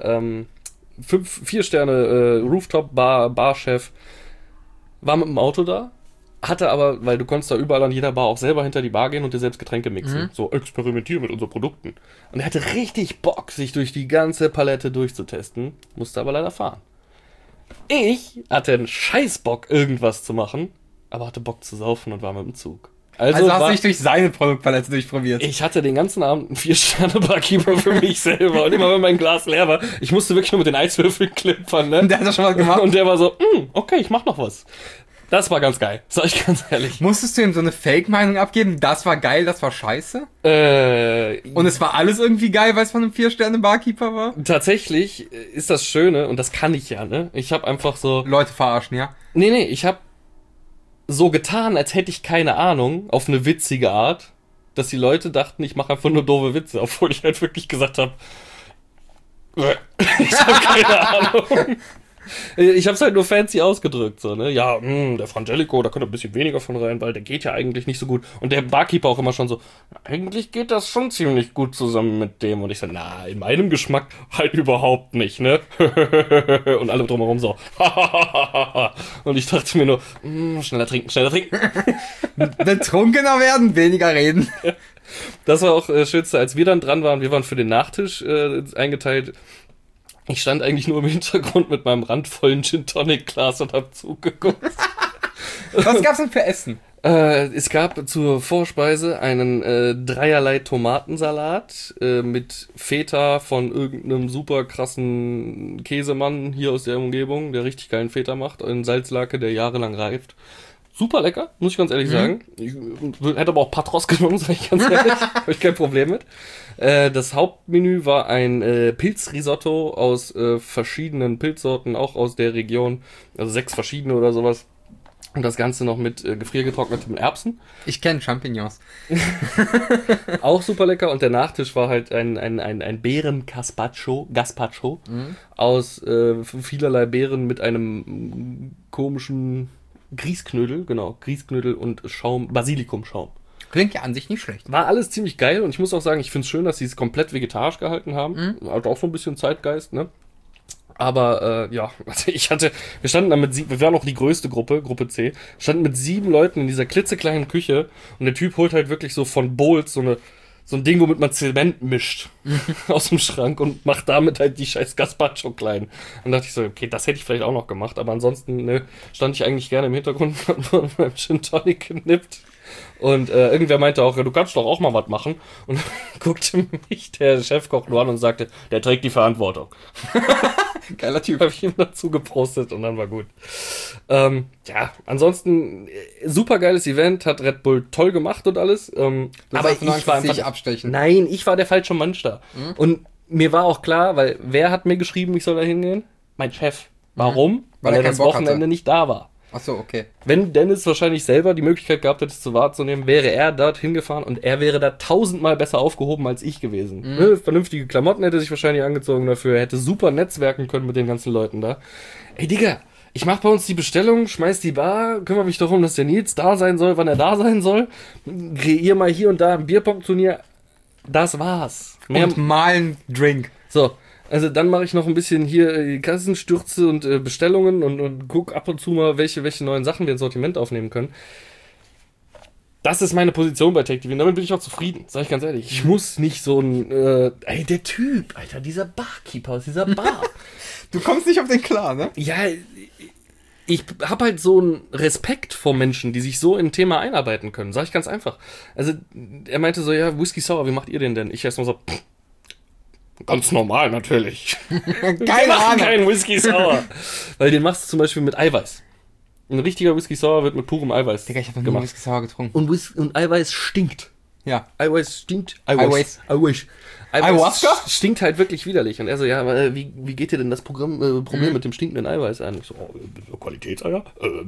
4-Sterne Rooftop-Barchef war mit dem Auto da, hatte aber, weil du konntest da überall an jeder Bar auch selber hinter die Bar gehen und dir selbst Getränke mixen. So, experimentieren mit unseren Produkten. Und er hatte richtig Bock, sich durch die ganze Palette durchzutesten, musste aber leider fahren. Ich hatte einen Scheißbock, irgendwas zu machen, aber hatte Bock zu saufen und war mit dem Zug. Also hast du dich durch seine Produktpalette durchprobiert? Ich hatte den ganzen Abend einen 4-Sterne-Barkeeper für mich selber. Und immer wenn mein Glas leer war, ich musste wirklich nur mit den Eiswürfeln klimpern, ne? Und der hat das schon mal gemacht. Und der war so, okay, ich mach noch was. Das war ganz geil, sag ich ganz ehrlich. Musstest du ihm so eine Fake-Meinung abgeben? Das war geil, das war scheiße? Und es war alles irgendwie geil, weil es von einem 4-Sterne-Barkeeper war? Tatsächlich ist das Schöne, und das kann ich ja, ne? Ich habe einfach so... Leute verarschen, ja? Nee, ich habe so getan, als hätte ich keine Ahnung, auf eine witzige Art, dass die Leute dachten, ich mache einfach nur doofe Witze, obwohl ich halt wirklich gesagt habe, ich habe keine Ahnung. Ich hab's halt nur fancy ausgedrückt, so, ne? Ja, der Frangelico, da könnte ein bisschen weniger von rein, weil der geht ja eigentlich nicht so gut. Und der Barkeeper auch immer schon so, eigentlich geht das schon ziemlich gut zusammen mit dem. Und ich so, na, in meinem Geschmack halt überhaupt nicht, ne? Und alle drumherum so, und ich dachte mir nur, schneller trinken. Betrunkener werden, weniger reden. Das war auch Schönste, als wir dann dran waren. Wir waren für den Nachtisch eingeteilt. Ich stand eigentlich nur im Hintergrund mit meinem randvollen Gin-Tonic-Glas und hab zugeguckt. Was gab's denn für Essen? Es gab zur Vorspeise einen dreierlei Tomatensalat mit Feta von irgendeinem super krassen Käsemann hier aus der Umgebung, der richtig geilen Feta macht, in Salzlake, der jahrelang reift. Super lecker, muss ich ganz ehrlich sagen. Ich hätte aber auch Patros genommen, sag ich ganz ehrlich. Habe ich kein Problem mit. Das Hauptmenü war ein Pilzrisotto aus verschiedenen Pilzsorten, auch aus der Region. Also 6 verschiedene oder sowas. Und das Ganze noch mit gefriergetrockneten Erbsen. Ich kenne Champignons. Auch super lecker. Und der Nachtisch war halt ein Beeren-Gazpacho aus vielerlei Beeren mit einem komischen Grießknödel, genau, Grießknödel und Schaum, Basilikumschaum. Klingt ja an sich nicht schlecht. War alles ziemlich geil und ich muss auch sagen, ich finde es schön, dass sie es komplett vegetarisch gehalten haben. Hat auch so ein bisschen Zeitgeist, ne? Aber ja, also wir standen da wir waren auch die größte Gruppe C, standen mit 7 Leuten in dieser klitzekleinen Küche und der Typ holt halt wirklich so von Bowls so ein Ding, womit man Zement mischt aus dem Schrank und macht damit halt die scheiß Gazpacho klein. Dann dachte ich so, okay, das hätte ich vielleicht auch noch gemacht, aber ansonsten ne, stand ich eigentlich gerne im Hintergrund und von meinem Gin Tonic genippt. Und irgendwer meinte auch, ja, du kannst doch auch mal was machen. Und dann guckte mich der Chefkoch nur an und sagte, der trägt die Verantwortung. Geiler Typ, habe ich ihm dazu gepostet und dann war gut. Ja, ansonsten super geiles Event, hat Red Bull toll gemacht und alles. Aber ich war einfach abstechen. Nein, ich war der falsche Mensch da. Und mir war auch klar, weil wer hat mir geschrieben, ich soll da hingehen? Mein Chef. Warum? Weil er das Wochenende nicht da war. Ach so, okay. Wenn Dennis wahrscheinlich selber die Möglichkeit gehabt hätte, es zu wahrzunehmen, wäre er dort hingefahren und er wäre da 1000-mal besser aufgehoben als ich gewesen. Ne? Vernünftige Klamotten hätte sich wahrscheinlich angezogen dafür, hätte super netzwerken können mit den ganzen Leuten da. Ey, Digga, ich mach bei uns die Bestellung, schmeiß die Bar, kümmere mich darum, dass der Nils da sein soll, wann er da sein soll, kreier mal hier und da ein Bierpong-Turnier. Das war's. Und mal einen Drink. So. Also dann mache ich noch ein bisschen hier Kassenstürze und Bestellungen und guck ab und zu mal, welche neuen Sachen wir ins Sortiment aufnehmen können. Das ist meine Position bei Take-TV. Damit bin ich auch zufrieden, sag ich ganz ehrlich. Ich muss nicht so ein... ey, der Typ, Alter, dieser Barkeeper aus dieser Bar. Du kommst nicht auf den klar, ne? Ja, ich habe halt so einen Respekt vor Menschen, die sich so in ein Thema einarbeiten können. Sag ich ganz einfach. Also er meinte so, ja, Whisky Sour, wie macht ihr den denn? Ich erst mal so... Ganz normal, natürlich. Keine Ahnung. Kein Whisky Sour. Weil den machst du zum Beispiel mit Eiweiß. Ein richtiger Whisky Sour wird mit purem Eiweiß Digga, ich habe noch nie Whisky Sour getrunken. Und Eiweiß stinkt. Ja. Eiweiß stinkt. Ayahuasca? Stinkt halt wirklich widerlich. Und er so, ja, aber wie geht dir denn das Problem mit dem stinkenden Eiweiß an? Ich so, Qualitätseier?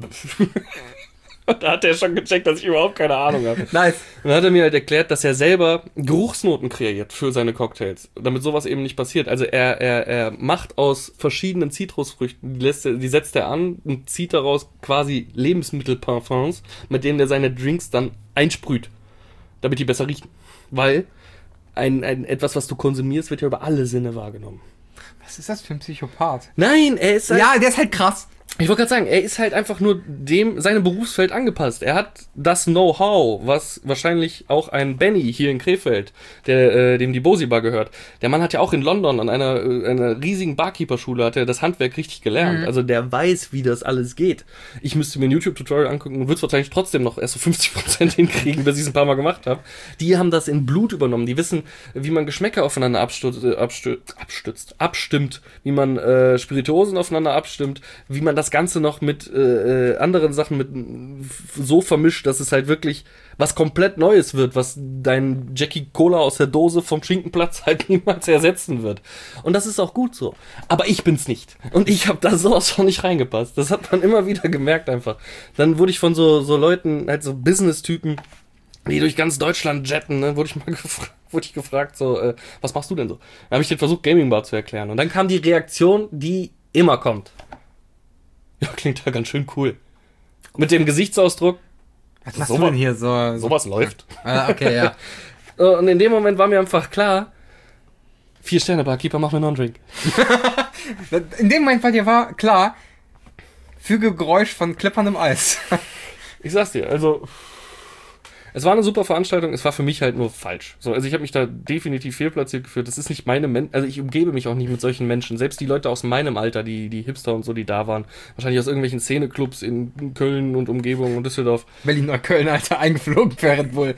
Und da hat er schon gecheckt, dass ich überhaupt keine Ahnung habe. Nice. Und dann hat er mir halt erklärt, dass er selber Geruchsnoten kreiert für seine Cocktails, damit sowas eben nicht passiert. Also er macht aus verschiedenen Zitrusfrüchten, die setzt er an und zieht daraus quasi Lebensmittelparfums, mit denen er seine Drinks dann einsprüht, damit die besser riechen. Weil etwas, was du konsumierst, wird ja über alle Sinne wahrgenommen. Was ist das für ein Psychopath? Nein, er ist halt... Ja, der ist halt krass. Ich wollte gerade sagen, er ist halt einfach nur seinem Berufsfeld angepasst. Er hat das Know-how, was wahrscheinlich auch ein Benny hier in Krefeld, dem die Bosi Bar gehört. Der Mann hat ja auch in London an einer riesigen Barkeeper-Schule hat er das Handwerk richtig gelernt. Also der weiß, wie das alles geht. Ich müsste mir ein YouTube-Tutorial angucken und würde es wahrscheinlich trotzdem noch erst so 50% hinkriegen, bis ich es ein paar Mal gemacht habe. Die haben das in Blut übernommen. Die wissen, wie man Geschmäcker aufeinander abstimmt, wie man Spirituosen aufeinander abstimmt, wie man das Ganze noch mit anderen Sachen so vermischt, dass es halt wirklich was komplett Neues wird, was dein Jackie Cola aus der Dose vom Schinkenplatz halt niemals ersetzen wird. Und das ist auch gut so. Aber ich bin's nicht. Und ich habe da sowas von nicht reingepasst. Das hat man immer wieder gemerkt einfach. Dann wurde ich von so Leuten, halt so Business-Typen, die durch ganz Deutschland jetten, ne, wurde ich gefragt, so, was machst du denn so? Dann habe ich den versucht, Gaming Bar zu erklären. Und dann kam die Reaktion, die immer kommt. Ja, klingt ja ganz schön cool. Mit dem Gesichtsausdruck. Was machst du denn hier so? Sowas läuft. Okay, ja. Und in dem Moment war mir einfach klar, 4-Sterne-Barkeeper, mach mir noch einen Drink. In dem Moment war dir klar, füge Geräusch von klipperndem Eis. Ich sag's dir, also Es war eine super Veranstaltung, es war für mich halt nur falsch. So, also ich habe mich da definitiv fehlplatziert gefühlt. Das ist nicht also ich umgebe mich auch nicht mit solchen Menschen. Selbst die Leute aus meinem Alter, die Hipster und so, die da waren, wahrscheinlich aus irgendwelchen Szeneclubs in Köln und Umgebung und Düsseldorf. Berlin oder Köln, Alter, eingeflogen für Red Bull.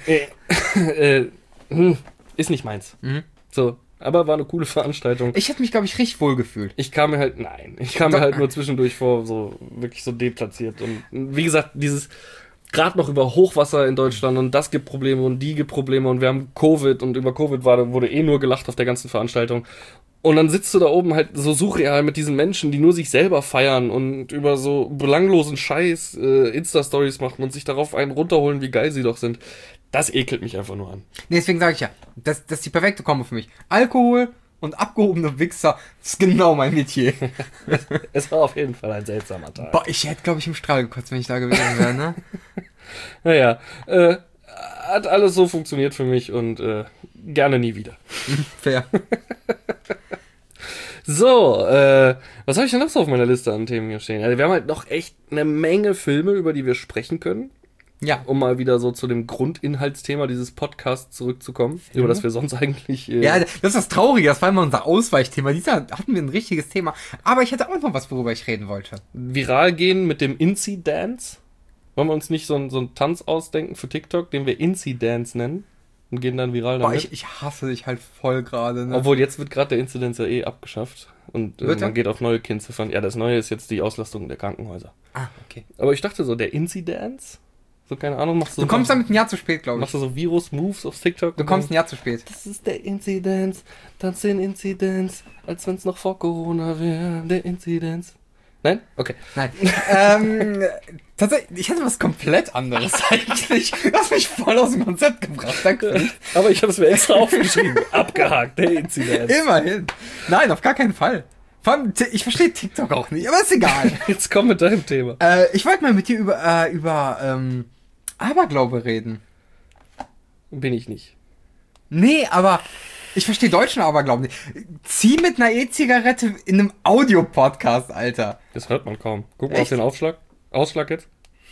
Ist nicht meins. So, aber war eine coole Veranstaltung. Ich hätte mich, glaube ich, richtig wohl gefühlt. Ich kam mir halt nur zwischendurch vor, so wirklich so deplatziert. Und wie gesagt, dieses gerade noch über Hochwasser in Deutschland und das gibt Probleme und die gibt Probleme und wir haben Covid und über Covid wurde nur gelacht auf der ganzen Veranstaltung. Und dann sitzt du da oben halt so surreal mit diesen Menschen, die nur sich selber feiern und über so belanglosen Scheiß Insta-Stories machen und sich darauf einen runterholen, wie geil sie doch sind. Das ekelt mich einfach nur an. Nee, deswegen sage ich ja, das ist die perfekte Kombo für mich. Alkohol und abgehobene Wichser, das ist genau mein Metier. Es war auf jeden Fall ein seltsamer Tag. Boah, ich hätte, glaube ich, im Strahl gekotzt, wenn ich da gewesen wäre, ne? Naja, hat alles so funktioniert für mich und gerne nie wieder. Fair. So, was habe ich denn noch so auf meiner Liste an Themen hier stehen? Also wir haben halt noch echt eine Menge Filme, über die wir sprechen können. Ja. Um mal wieder so zu dem Grundinhaltsthema dieses Podcasts zurückzukommen, über das wir sonst eigentlich... Ja, das ist das Traurige, das war immer unser Ausweichthema. Diesmal hatten wir ein richtiges Thema. Aber ich hätte auch noch was, worüber ich reden wollte. Viral gehen mit dem Inci-Dance. Wollen wir uns nicht so einen Tanz ausdenken für TikTok, den wir Inci-Dance nennen? Und gehen dann viral damit? Boah, ich hasse dich halt voll gerade, ne? Obwohl, jetzt wird gerade der Inzidenz ja abgeschafft. Und man geht auf neue Kennziffern. Ja, das Neue ist jetzt die Auslastung der Krankenhäuser. Ah, okay. Aber ich dachte so, der Inci-Dance? So, keine Ahnung, machst du... Du kommst damit ein Jahr zu spät, glaube ich. Machst du so Virus-Moves auf TikTok? Du kommst ein Jahr zu spät. Das ist der Inzidenz, tanz den Inzidenz, als wenn es noch vor Corona wäre, der Inzidenz. Nein? Okay. Nein. Tatsächlich, ich hätte was komplett anderes eigentlich. Du hast mich voll aus dem Konzept gebracht, danke. Aber ich habe es mir extra aufgeschrieben. Abgehakt, der Inzidenz. Immerhin. Nein, auf gar keinen Fall. Vor allem, ich verstehe TikTok auch nicht, aber ist egal. Jetzt komm mit deinem Thema. Ich wollte mal mit dir über Aberglaube reden. Bin ich nicht. Nee, aber ich verstehe deutschen Aberglauben nicht. Zieh mit einer E-Zigarette in einem Audio-Podcast, Alter. Das hört man kaum. Guck mal auf den Ausschlag jetzt.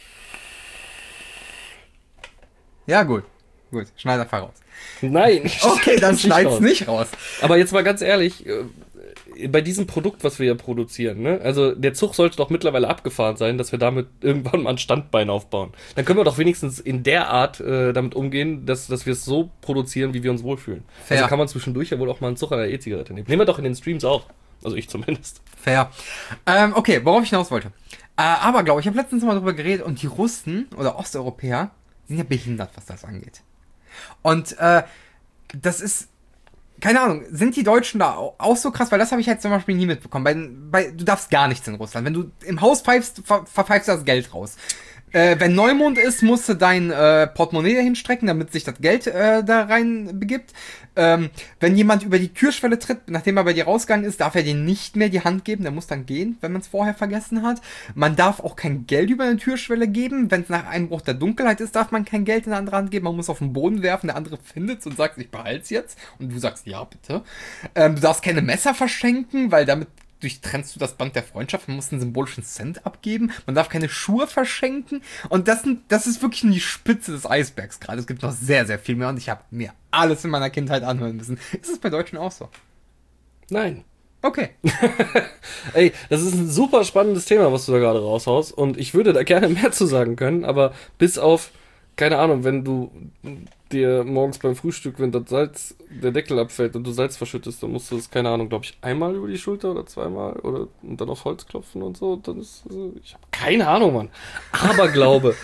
Ja, gut. Gut, schneid einfach raus. Nein. Okay, dann schneid's nicht raus. Aber jetzt mal ganz ehrlich, bei diesem Produkt, was wir hier produzieren, ne? Also der Zug sollte doch mittlerweile abgefahren sein, dass wir damit irgendwann mal ein Standbein aufbauen. Dann können wir doch wenigstens in der Art damit umgehen, dass wir es so produzieren, wie wir uns wohlfühlen. Fair. Also kann man zwischendurch ja wohl auch mal einen Zug an der E-Zigarette nehmen. Nehmen wir doch in den Streams auch. Also ich zumindest. Fair. Okay, worauf ich hinaus wollte. Aber glaube ich habe letztens mal drüber geredet und die Russen oder Osteuropäer sind ja behindert, was das angeht. Und das ist, keine Ahnung, sind die Deutschen da auch so krass? Weil das habe ich jetzt zum Beispiel nie mitbekommen. Du darfst gar nichts in Russland. Wenn du im Haus pfeifst, verpfeifst du das Geld raus. Wenn Neumond ist, musst du dein Portemonnaie dahin strecken, damit sich das Geld da rein begibt. Wenn jemand über die Türschwelle tritt, nachdem er bei dir rausgegangen ist, darf er dir nicht mehr die Hand geben. Der muss dann gehen, wenn man es vorher vergessen hat. Man darf auch kein Geld über eine Türschwelle geben. Wenn es nach Einbruch der Dunkelheit ist, darf man kein Geld in eine andere Hand geben. Man muss auf den Boden werfen, der andere findet es und sagt, ich behalte es jetzt. Und du sagst, ja, bitte. Du darfst keine Messer verschenken, weil damit durchtrennst du das Band der Freundschaft. Man muss einen symbolischen Cent abgeben. Man darf keine Schuhe verschenken. Und das ist wirklich nur die Spitze des Eisbergs gerade. Es gibt noch sehr, sehr viel mehr. Und ich habe mir alles in meiner Kindheit anhören müssen. Ist es bei Deutschen auch so? Nein. Okay. Ey, das ist ein super spannendes Thema, was du da gerade raushaust. Und ich würde da gerne mehr zu sagen können. Aber bis auf, keine Ahnung, wenn du dir morgens beim Frühstück, wenn das Salz, der Deckel abfällt und du Salz verschüttest, dann musst du das, keine Ahnung, glaube ich, einmal über die Schulter oder zweimal und dann auf Holz klopfen und so. Dann ist, ich habe keine Ahnung, Mann. Aberglaube.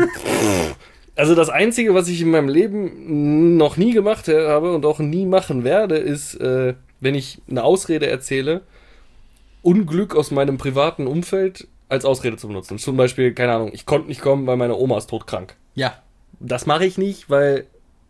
Also das Einzige, was ich in meinem Leben noch nie gemacht habe und auch nie machen werde, ist, wenn ich eine Ausrede erzähle, Unglück aus meinem privaten Umfeld als Ausrede zu benutzen. Zum Beispiel, keine Ahnung, ich konnte nicht kommen, weil meine Oma ist todkrank. Ja. Das mache ich nicht, weil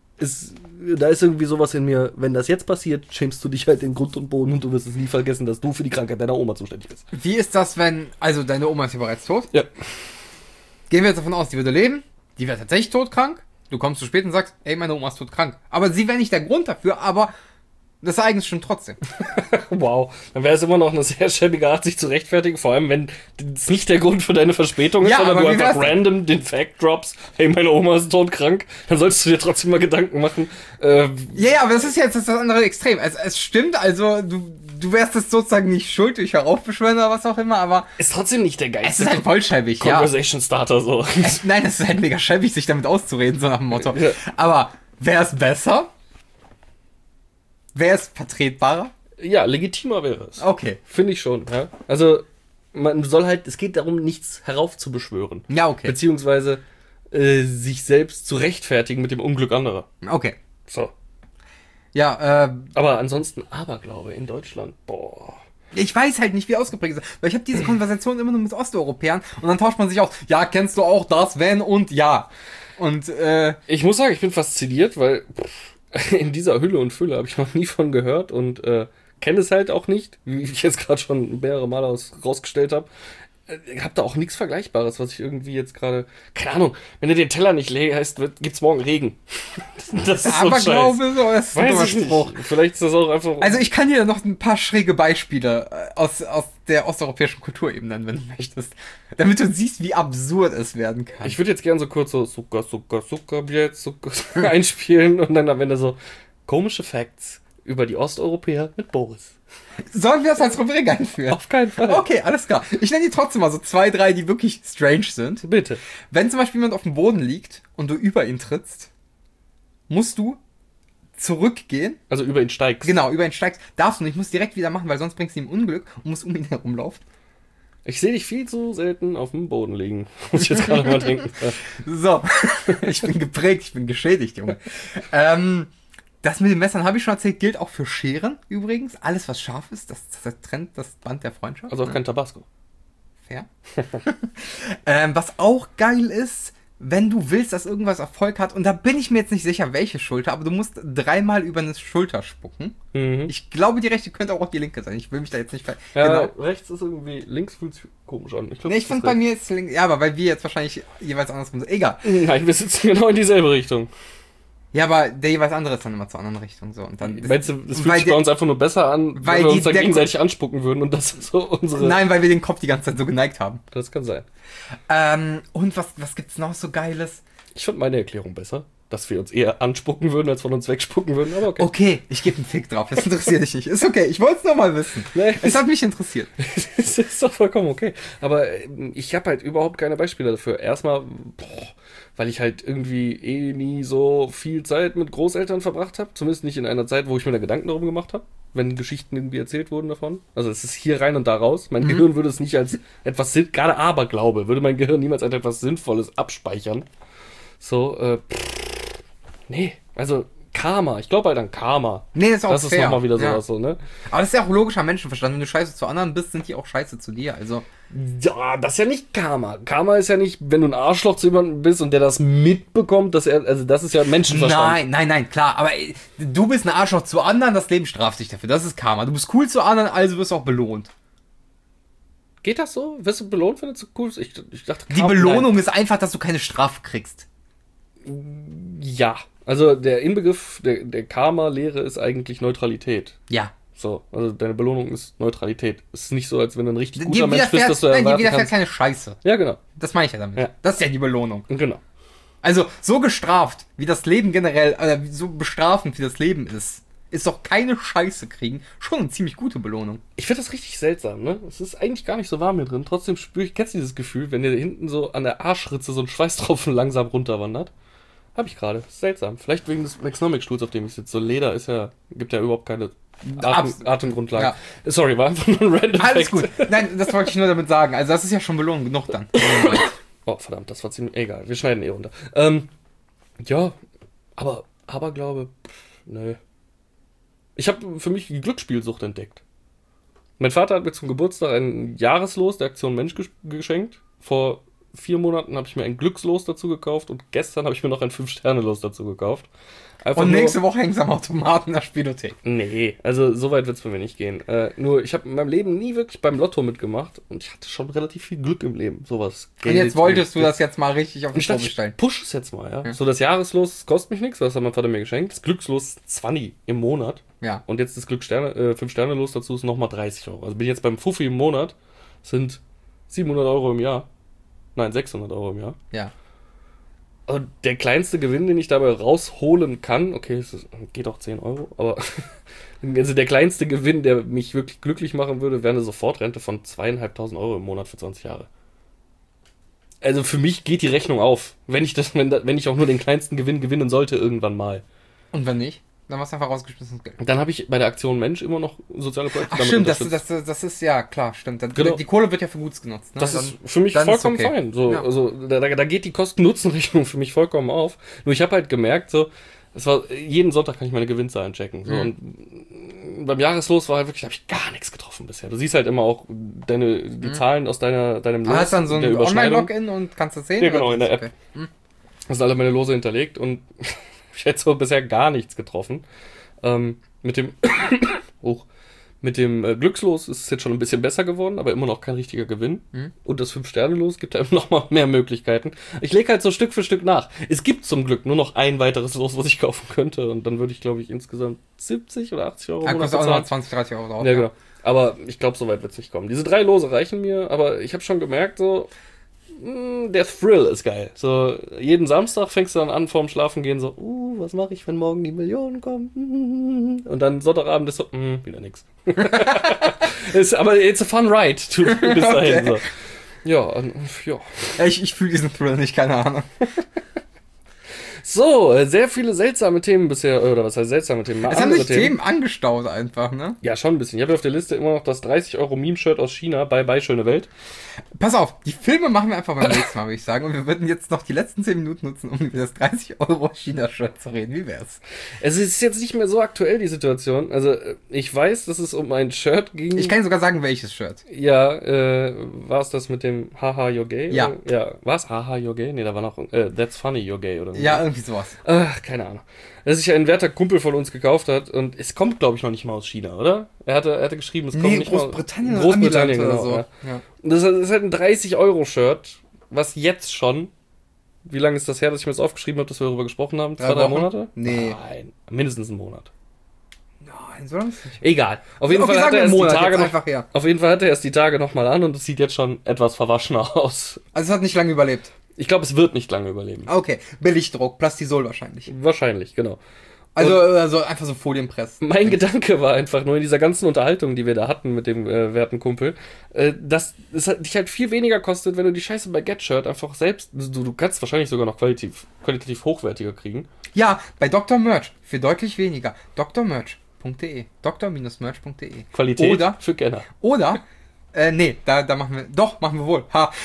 da ist irgendwie sowas in mir, wenn das jetzt passiert, schämst du dich halt in Grund und Boden und du wirst es nie vergessen, dass du für die Krankheit deiner Oma zuständig bist. Wie ist das, also deine Oma ist ja bereits tot? Ja. Gehen wir jetzt davon aus, die würde leben, die wäre tatsächlich todkrank, du kommst zu spät und sagst, ey, meine Oma ist todkrank. Aber sie wäre nicht der Grund dafür, aber Das Ereignis stimmt trotzdem. Wow. Dann wäre es immer noch eine sehr schäbige Art, sich zu rechtfertigen. Vor allem, wenn es nicht der Grund für deine Verspätung ist, Ja, sondern aber du wie einfach wär's denn? random den Fact drops. Hey, meine Oma ist todkrank. Dann solltest du dir trotzdem mal Gedanken machen. Ja, aber das ist jetzt das andere Extrem. Es stimmt, also du wärst jetzt sozusagen nicht schuld durch Heraufbeschwören oder was auch immer, aber Ist trotzdem nicht der es geilste ist halt voll schäbig, ja. Conversation Starter so. Nein, es ist halt mega schäbig, sich damit auszureden, so nach dem Motto. Ja. Aber wäre es besser? Wäre es vertretbarer? Ja, legitimer wäre es. Okay. Finde ich schon, ja. Also, man soll halt, es geht darum, nichts heraufzubeschwören. Ja, okay. Beziehungsweise sich selbst zu rechtfertigen mit dem Unglück anderer. Okay. So. Ja, Aber ansonsten Aberglaube in Deutschland, boah. ich weiß halt nicht, wie ausgeprägt es ist. Weil ich habe diese Konversation immer nur mit Osteuropäern und dann tauscht man sich aus. Ja, kennst du auch das, wenn und ja. Und, Ich muss sagen, ich bin fasziniert, weil in dieser Hülle und Fülle habe ich noch nie von gehört und kenne es halt auch nicht, wie ich jetzt gerade schon mehrere Male rausgestellt habe. Hab da auch nichts Vergleichbares, was ich irgendwie jetzt gerade. Keine Ahnung, wenn du den Teller nicht legst, gibt's morgen Regen. Das ist so ein Scheiß. Aberglaube, so, das ist ein dummer Weiß ich Spruch. nicht. Vielleicht ist das auch einfach. Also ich kann dir noch ein paar schräge Beispiele aus der osteuropäischen Kultur eben nennen, wenn du möchtest. Damit du siehst, wie absurd es werden kann. Ich würde jetzt gern so kurz so Zucker, jetzt Zucker einspielen und dann am Ende so komische Facts über die Osteuropäer mit Boris. Sollen wir das als Rubrik einführen? Auf keinen Fall. Okay, alles klar. Ich nenne dir trotzdem mal so 2, 3, die wirklich strange sind. Bitte. Wenn zum Beispiel jemand auf dem Boden liegt und du über ihn trittst, musst du zurückgehen. Also über ihn steigst. Genau, über ihn steigst. Darfst du nicht, musst direkt wieder machen, weil sonst bringst du ihm Unglück und musst um ihn herumlaufen. Ich sehe dich viel zu selten auf dem Boden liegen. Muss ich jetzt gerade mal denken. So, ich bin geprägt, ich bin geschädigt, Junge. Das mit den Messern habe ich schon erzählt, gilt auch für Scheren übrigens. Alles, was scharf ist, das trennt das Band der Freundschaft. Also auch kein Tabasco. Fair. Was auch geil ist, wenn du willst, dass irgendwas Erfolg hat, und da bin ich mir jetzt nicht sicher, welche Schulter, aber du musst 3-mal über eine Schulter spucken. Mhm. Ich glaube, die rechte könnte auch die linke sein. Ich will mich da jetzt nicht Ja, genau. rechts ist irgendwie, links fühlt sich komisch an. Nee, ich finde bei mir ist links. Ja, aber weil wir jetzt wahrscheinlich jeweils andersrum sind. Egal. Nein, wir sitzen genau in dieselbe Richtung. Ja, aber der jeweils andere ist dann immer zur anderen Richtung. So. Und dann Meinst du, das fühlt weil sich bei uns einfach nur besser an, weil wenn wir die- uns da der- gegenseitig anspucken würden und das ist so unsere... Nein, weil wir den Kopf die ganze Zeit so geneigt haben. Das kann sein. Und was gibt's noch so Geiles? Ich fand meine Erklärung besser, dass wir uns eher anspucken würden, als von uns wegspucken würden, aber okay. Okay, ich gebe einen Fick drauf. Das interessiert dich nicht. Ist okay, ich wollte es nur mal wissen. Nee. Es hat mich interessiert. Das ist doch vollkommen okay. Aber ich habe halt überhaupt keine Beispiele dafür. Erstmal, weil ich halt irgendwie nie so viel Zeit mit Großeltern verbracht habe. Zumindest nicht in einer Zeit, wo ich mir da Gedanken darum gemacht habe, wenn Geschichten irgendwie erzählt wurden davon. Also es ist hier rein und da raus. Mein Gehirn würde es nicht als etwas, gerade Aberglaube, würde mein Gehirn niemals als etwas Sinnvolles abspeichern. So, nee, also Karma. Ich glaube halt an Karma. Nee, das ist auch Das ist fair. nochmal wieder Ja. sowas so, ne? Aber das ist ja auch logischer Menschenverstand. Wenn du scheiße zu anderen bist, sind die auch scheiße zu dir. Also, Ja, das ist ja nicht Karma. Karma ist ja nicht, wenn du ein Arschloch zu jemandem bist und der das mitbekommt, dass er, also das ist ja Menschenverstand. nein, klar. Aber du bist ein Arschloch zu anderen, das Leben straft dich dafür. Das ist Karma. Du bist cool zu anderen, also wirst du auch belohnt. Geht das so? Wirst du belohnt, wenn du zu cool bist? Ich dachte, Die Belohnung ist einfach, dass du keine Strafe kriegst. Nein. Ja. Also der Inbegriff der Karma-Lehre ist eigentlich Neutralität. Ja. So, also deine Belohnung ist Neutralität. Es ist nicht so, als wenn du ein richtig guter Dir Mensch bist, dass du dir erwarten widerfährt kannst. keine Scheiße. Ja, genau. Das meine ich ja damit. Ja. Das ist ja die Belohnung. Genau. Also, so gestraft, wie das Leben generell, so bestrafend wie das Leben ist doch keine Scheiße kriegen schon eine ziemlich gute Belohnung. Ich finde das richtig seltsam, ne? Es ist eigentlich gar nicht so warm hier drin. Trotzdem spüre ich, kennst du dieses Gefühl, wenn dir hinten so an der Arschritze so ein Schweißtropfen langsam runterwandert? Hab ich gerade. Seltsam. Vielleicht wegen des Maxnomic-Stuhls, auf dem ich sitze. So Leder ist ja, gibt ja überhaupt keine Atemgrundlage. Ja. Sorry, war einfach nur ein random Alles Fact. gut. Nein, das wollte ich nur damit sagen. Also, das ist ja schon Belohnung genug dann. Oh, verdammt, das war ziemlich... Egal, wir schneiden runter. Ja, aber Aberglaube, nö. Ich habe für mich die Glücksspielsucht entdeckt. Mein Vater hat mir zum Geburtstag ein Jahreslos der Aktion Mensch geschenkt. Vor 4 Monaten habe ich mir ein Glückslos dazu gekauft und gestern habe ich mir noch ein 5-Sterne-Los dazu gekauft. Einfach Und nur, nächste Woche hängst du am Automaten in der Spielothek. nee, also so weit wird es bei mir nicht gehen. Nur, ich habe in meinem Leben nie wirklich beim Lotto mitgemacht und ich hatte schon relativ viel Glück im Leben. Sowas. Und jetzt wolltest du das jetzt mal richtig auf Und den ich dachte, Probe ich stellen. push es jetzt mal, ja. So, das Jahreslos kostet mich nichts, das hat mein Vater mir geschenkt. Das Glückslos ist 20 im Monat. Ja. Und jetzt das 5-Sterne-Los dazu ist nochmal 30 Euro. Also bin ich jetzt beim Fuffi im Monat, sind 700 Euro im Jahr. Nein, 600 Euro im Jahr. Ja. Und der kleinste Gewinn, den ich dabei rausholen kann, okay, geht auch 10 Euro, aber also der kleinste Gewinn, der mich wirklich glücklich machen würde, wäre eine Sofortrente von 2.500 Euro im Monat für 20 Jahre. Also für mich geht die Rechnung auf, wenn ich auch nur den kleinsten Gewinn gewinnen sollte irgendwann mal. Und wenn nicht? Dann warst du einfach rausgeschmissenes Geld. Dann habe ich bei der Aktion Mensch immer noch soziale Projekte. Ach stimmt, das unterstützt. ist, ja, klar, stimmt. Genau. Die Kohle wird ja für Gutes genutzt. Ne? Das Dann- ist für mich dann ist vollkommen okay. fein. So, Ja. also, da geht die Kosten-Nutzen-Rechnung für mich vollkommen auf. Nur ich habe halt gemerkt, so, jeden Sonntag kann ich meine Gewinnzahlen checken. So, und beim Jahreslos war halt wirklich, habe ich gar nichts getroffen bisher. Du siehst halt immer auch die Zahlen aus deinem Du hast dann so der ein Überschneidung. Online-Login und kannst das sehen? Ja, genau, oder? in der App. Okay. Das sind alle meine Lose hinterlegt und ich hätte so bisher gar nichts getroffen. Mit dem Glückslos ist es jetzt schon ein bisschen besser geworden, aber immer noch kein richtiger Gewinn. Und das 5-Sterne-Los gibt einem noch mal mehr Möglichkeiten. Ich lege halt so Stück für Stück nach. Es gibt zum Glück nur noch ein weiteres Los, was ich kaufen könnte. Und dann würde ich, glaube ich, insgesamt 70 oder 80 Euro im Ja, Monat kostet auch noch bezahlen. 20, 30 Euro drauf. Ja, genau. Aber ich glaube, so weit wird es nicht kommen. Diese 3 Lose reichen mir, aber ich habe schon gemerkt, so, der Thrill ist geil. So, jeden Samstag fängst du dann an, vorm Schlafengehen so, was mache ich, wenn morgen die Millionen kommen? Und dann Sonntagabend ist so, wieder nix. Aber it's a fun ride bis dahin. So. Ja. Ich fühle diesen Thrill nicht, keine Ahnung. So, sehr viele seltsame Themen bisher, oder was heißt seltsame Themen? Es haben sich Themen angestaut einfach, ne? Ja, schon ein bisschen. Ich habe auf der Liste immer noch das 30 Euro Meme-Shirt aus China, bye schöne Welt. Pass auf, die Filme machen wir einfach beim nächsten Mal, würde ich sagen. Und wir würden jetzt noch die letzten 10 Minuten nutzen, um über das 30 Euro China-Shirt zu reden. Wie wär's? Es ist jetzt nicht mehr so aktuell, die Situation. Also, ich weiß, dass es um ein Shirt ging. Ich kann dir sogar sagen, welches Shirt. Ja, war es das mit dem Haha, you're gay? Ja. Oder? Ja, war es Haha, you're gay? Nee, da war noch That's funny, you're gay, oder so. Ja, irgendwie sowas. Ach, keine Ahnung. Das sich ein werter Kumpel von uns gekauft hat und es kommt, glaube ich, noch nicht mal aus China, oder? Er hatte geschrieben, es kommt nicht Großbritannien mal oder Großbritannien, Amiland genau. oder Ja. Ja. Und das ist halt ein 30-Euro-Shirt, was jetzt schon, wie lange ist das her, dass ich mir das aufgeschrieben habe, dass wir darüber gesprochen haben? 2, 3 Wochen? Monate? Nee. Nein, mindestens einen Monat. Nein, so lange ist es nicht. Egal. Auf jeden Okay, Fall hat sagen er wir es einen die Monat, Tage jetzt noch, einfach her. auf jeden Fall hat er es die Tage nochmal an und es sieht jetzt schon etwas verwaschener aus. Also es hat nicht lange überlebt. Ich glaube, es wird nicht lange überleben. Okay, Billigdruck, Plastisol wahrscheinlich. Wahrscheinlich, genau. Also einfach so Folienpress. Mein Gedanke war einfach nur in dieser ganzen Unterhaltung, die wir da hatten mit dem werten Kumpel, dass es dich halt viel weniger kostet, wenn du die Scheiße bei GetShirt einfach selbst, du kannst wahrscheinlich sogar noch qualitativ hochwertiger kriegen. Ja, bei Dr. Merch für deutlich weniger. drmerch.de. dr-merch.de. Qualität Oder, für Kenner. nee, da machen wir wohl.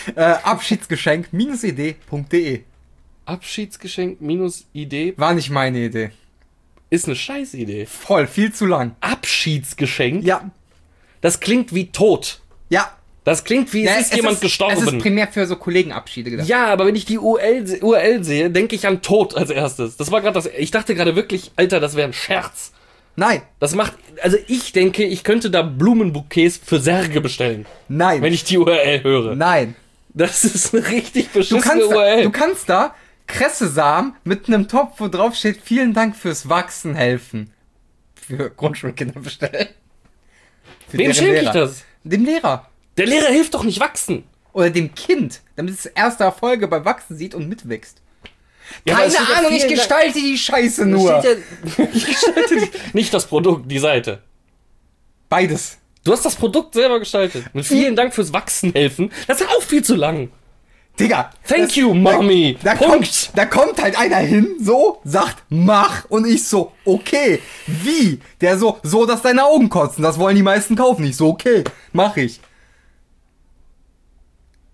Abschiedsgeschenk-idee.de. Abschiedsgeschenk-Idee War nicht meine Idee. ist eine Scheißidee. Voll, viel zu lang. Abschiedsgeschenk? Ja. Das klingt wie tot. Ja. Das klingt wie, es ist jemand gestorben. Es ist primär für so Kollegenabschiede gedacht. Ja, aber wenn ich die URL sehe, denke ich an Tod als erstes. Das war gerade das. Ich dachte gerade wirklich, Alter, das wäre ein Scherz. Nein. Das macht. Also ich denke, ich könnte da Blumenbouquets für Särge bestellen. Nein. Wenn ich die URL höre. Nein. Das ist eine richtig Du beschissene kannst, URL. du kannst da Kressesamen mit einem Topf, wo drauf steht, vielen Dank fürs Wachsen helfen. Für Grundschulkinder bestellen. Für Wem deren schenke ich Lehrer. das? Dem Lehrer. Der Lehrer hilft doch nicht wachsen. Oder dem Kind, damit es erste Erfolge beim Wachsen sieht und mitwächst. Ja, aber Keine es steht ja Ahnung, ich vielen gestalte die Scheiße Da nur. steht ja, ich gestalte nicht das Produkt, die Seite. Beides. Du hast das Produkt selber gestaltet. Mit vielen Dank fürs Wachsen helfen. Das ist auch viel zu lang. Digga. Thank you, Mommy. Da kommt halt einer hin, so, sagt, mach, und ich so, okay. Wie? Der so, dass deine Augen kotzen, das wollen die meisten kaufen. Ich so, okay, mach ich.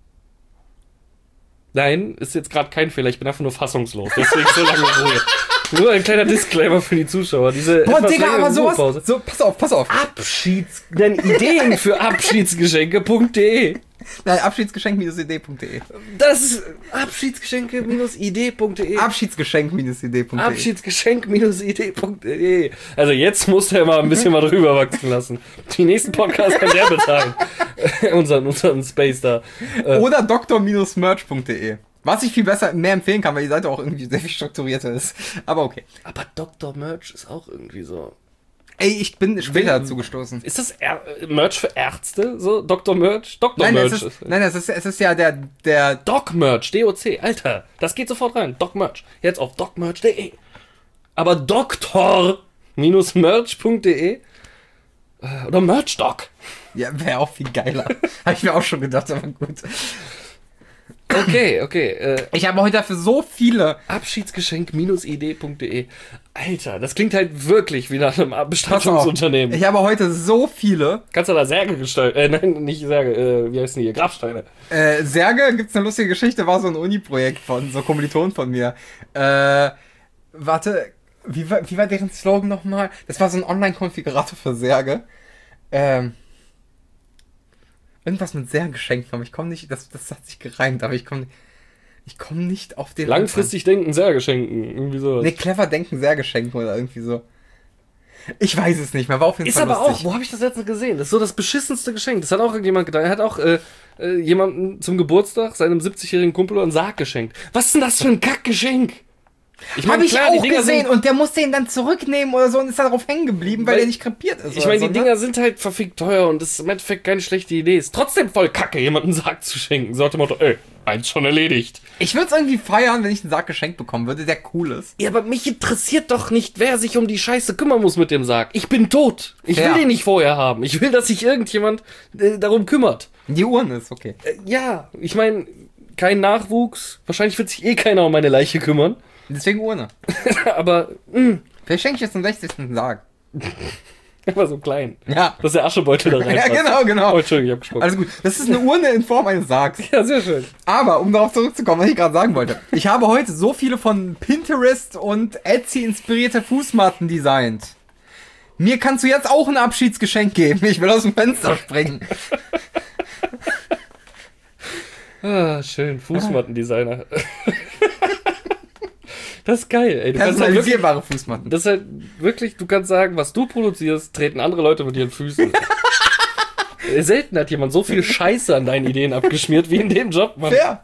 Nein, ist jetzt gerade kein Fehler. Ich bin einfach nur fassungslos. Deswegen so lange Ruhe. Nur ein kleiner Disclaimer für die Zuschauer. Diese Boah, etwas Digga, längere aber sowas. Ruhepause. So, pass auf. Denn Ideen für Abschiedsgeschenke.de. Nein, Abschiedsgeschenk-idee.de. Das ist Abschiedsgeschenke-idee.de. Abschiedsgeschenk-idee.de. Abschiedsgeschenk-idee.de. Also jetzt musst du ja mal ein bisschen mal drüber wachsen lassen. Die nächsten Podcasts kann der bezahlen. unseren Space da. Oder dr-merch.de. Was ich viel besser, mehr empfehlen kann, weil die Seite auch irgendwie sehr viel strukturierter ist. Aber okay. Aber Dr. Merch ist auch irgendwie so. Ey, ich bin später dazu gestoßen. Ist das Merch für Ärzte? So, Dr. Merch? Dr. Merch. Es ist ja der Doc Merch, DOC, Alter. Das geht sofort rein. Doc Merch. Jetzt auf docmerch.de. Aber doktor-merch.de oder Merchdoc. Ja, wäre auch viel geiler. Habe ich mir auch schon gedacht, aber gut. Okay. Ich habe heute dafür so viele. Abschiedsgeschenk-idee.de. Alter, das klingt halt wirklich wie nach einem Bestattungsunternehmen. Ich habe heute so viele. Kannst du da Särge gestalten? Nein, nicht Särge. Wie heißen die hier? Grabsteine. Särge, gibt's eine lustige Geschichte, war so ein Uni-Projekt von so Kommilitonen von mir. Warte, wie war deren Slogan nochmal? Das war so ein Online-Konfigurator für Särge. Irgendwas mit Särgeschenken, aber ich komme nicht, das hat sich gereimt, aber ich komme nicht auf den... Langfristig denken, Särgeschenken, irgendwie so. Ne, clever denken, Särgeschenken oder irgendwie so. Ich weiß es nicht mehr, war auf jeden Fall aber lustig. auch, wo habe ich das letzte gesehen? Das ist so das beschissenste Geschenk. Das hat auch irgendjemand gedacht. Er hat auch jemandem zum Geburtstag, seinem 70-jährigen Kumpel, einen Sarg geschenkt. Was ist denn das für ein Kackgeschenk? Habe ich auch gesehen und der musste ihn dann zurücknehmen oder so und ist darauf hängen geblieben, weil er nicht krepiert ist. Ich meine, die Dinger sind halt verfickt teuer und das ist im Endeffekt keine schlechte Idee. Ist trotzdem voll kacke, jemanden einen Sarg zu schenken. So nach dem Motto, eins schon erledigt. Ich würde es irgendwie feiern, wenn ich einen Sarg geschenkt bekommen würde, der cool ist. Ja, aber mich interessiert doch nicht, wer sich um die Scheiße kümmern muss mit dem Sarg. Ich bin tot. Ich will den nicht vorher haben. Ich will, dass sich irgendjemand darum kümmert. Die Urne ist okay. Ja, ich meine, kein Nachwuchs. Wahrscheinlich wird sich keiner um meine Leiche kümmern. Deswegen Urne. Aber, vielleicht schenke ich jetzt zum 60. Sarg. Einfach so klein. Ja. Dass der Aschebeutel da rein Ja, genau. Oh, Entschuldigung, ich hab gesprochen. Also gut, das ist eine Urne in Form eines Sargs. Ja, sehr schön. Aber, um darauf zurückzukommen, was ich gerade sagen wollte. Ich habe heute so viele von Pinterest und Etsy inspirierte Fußmatten designt. Mir kannst du jetzt auch ein Abschiedsgeschenk geben. Ich will aus dem Fenster springen. Ah, schön. Fußmattendesigner. Das ist geil, ey. Personalisierbare Fußmatten. Das ist halt wirklich, du kannst sagen, was du produzierst, treten andere Leute mit ihren Füßen. Selten hat jemand so viel Scheiße an deinen Ideen abgeschmiert wie in dem Job, Mann. Ja.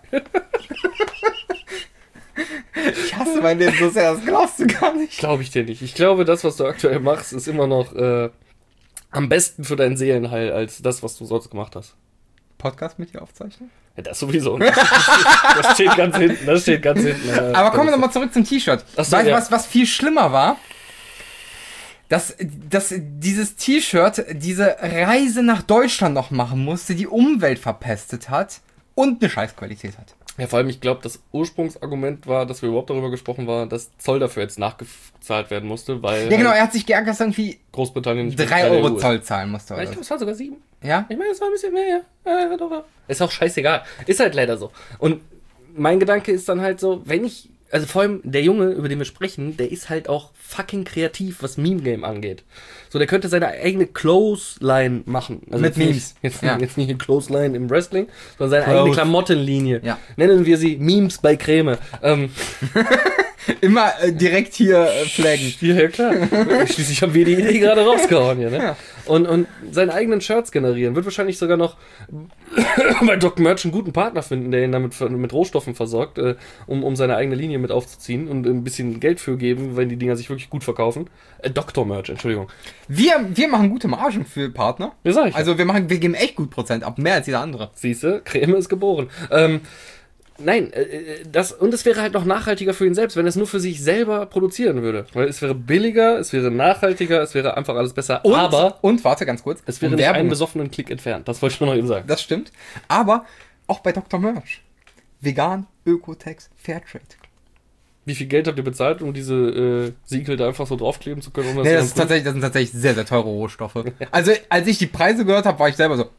Ich hasse mein Leben so sehr, das glaubst du gar nicht. Glaube ich dir nicht. Ich glaube, das, was du aktuell machst, ist immer noch am besten für dein Seelenheil als das, was du sonst gemacht hast. Podcast mit dir aufzeichnen? Ja, das sowieso. Das steht ganz hinten. Aber kommen wir nochmal zurück zum T-Shirt. So, weißt du, ja. was viel schlimmer war? Dass dieses T-Shirt diese Reise nach Deutschland noch machen musste, die Umwelt verpestet hat und eine Scheißqualität hat. Ja, vor allem, ich glaube, das Ursprungsargument war, dass wir überhaupt darüber gesprochen waren, dass Zoll dafür jetzt nachgezahlt werden musste, weil... Ja genau, er hat sich geärgert, dass er irgendwie Großbritannien nicht 3 Euro Zoll zahlen musste. Ja, ich glaube, es waren sogar 7. Ja? Ich meine, es war ein bisschen mehr, ja. Doch. Ist auch scheißegal. Ist halt leider so. Und mein Gedanke ist dann halt so, wenn ich... Also vor allem der Junge, über den wir sprechen, der ist halt auch fucking kreativ, was Meme-Game angeht. So, der könnte seine eigene Clothesline machen. Also mit Memes. Jetzt nicht eine Clothesline im Wrestling, sondern seine Clothes. eigene Klamottenlinie. Ja. Nennen wir sie Memes bei Creme. Immer direkt hier flaggen. Ja, klar. Schließlich haben wir die Idee gerade rausgehauen hier, ne? Ja. Und seine eigenen Shirts generieren. Wird wahrscheinlich sogar noch bei Doc Merch einen guten Partner finden, der ihn damit mit Rohstoffen versorgt, um seine eigene Linie mit aufzuziehen und ein bisschen Geld für geben, wenn die Dinger sich wirklich gut verkaufen. Dr. Merch, Entschuldigung. Wir machen gute Margen für Partner. Ja, sag ich. Also wir geben echt gut Prozent ab, mehr als jeder andere. Siehste, Creme ist geboren. Nein, das wäre halt noch nachhaltiger für ihn selbst, wenn er es nur für sich selber produzieren würde. Weil es wäre billiger, es wäre nachhaltiger, es wäre einfach alles besser. Und warte, ganz kurz. Es wäre nicht einen besoffenen Klick entfernt. Das wollte ich nur noch eben sagen. Das stimmt. Aber auch bei Dr. Merch. Vegan, Ökotex, Fairtrade. Wie viel Geld habt ihr bezahlt, um diese Siegel da einfach so draufkleben zu können? Nee, das sind tatsächlich sehr, sehr teure Rohstoffe. Also, als ich die Preise gehört habe, war ich selber so,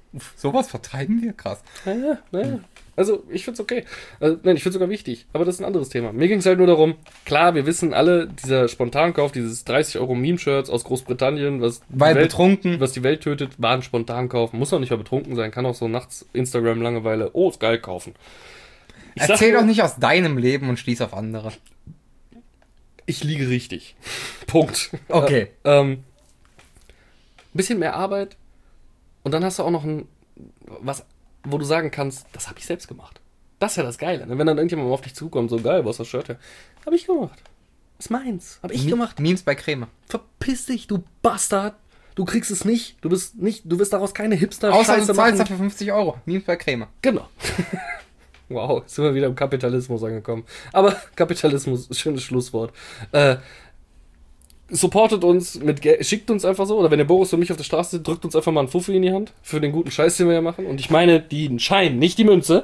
Sowas vertreiben wir? Krass. Naja. Also, ich find's okay. Nein, ich find's sogar wichtig. Aber das ist ein anderes Thema. Mir ging's halt nur darum, klar, wir wissen alle, dieser Spontankauf, dieses 30 € Meme-Shirts aus Großbritannien, was die Welt tötet, war ein Spontankauf. Muss auch nicht mal betrunken sein, kann auch so nachts Instagram-Langeweile, ist geil, kaufen. Erzähl doch nicht aus deinem Leben und schließ auf andere. Ich liege richtig. Punkt. Okay. Ein bisschen mehr Arbeit und dann hast du auch noch was, wo du sagen kannst, das habe ich selbst gemacht. Das ist ja das Geile. Ne? Wenn dann irgendjemand mal auf dich zukommt, so geil, was ist das Shirt her? Habe ich gemacht. Ist meins. Habe ich gemacht. Memes bei Creme. Verpiss dich, du Bastard. Du kriegst es nicht. Du wirst daraus keine Außer Hipster-Scheiße du zahlst machen. dafür 50 €. Memes bei Creme. Genau. Wow, jetzt sind wir wieder im Kapitalismus angekommen. Aber Kapitalismus, schönes Schlusswort. Supportet uns mit Geld, schickt uns einfach so, oder wenn der Boris und mich auf der Straße sind, drückt uns einfach mal einen Fuffi in die Hand für den guten Scheiß, den wir ja machen. Und ich meine den Schein, nicht die Münze.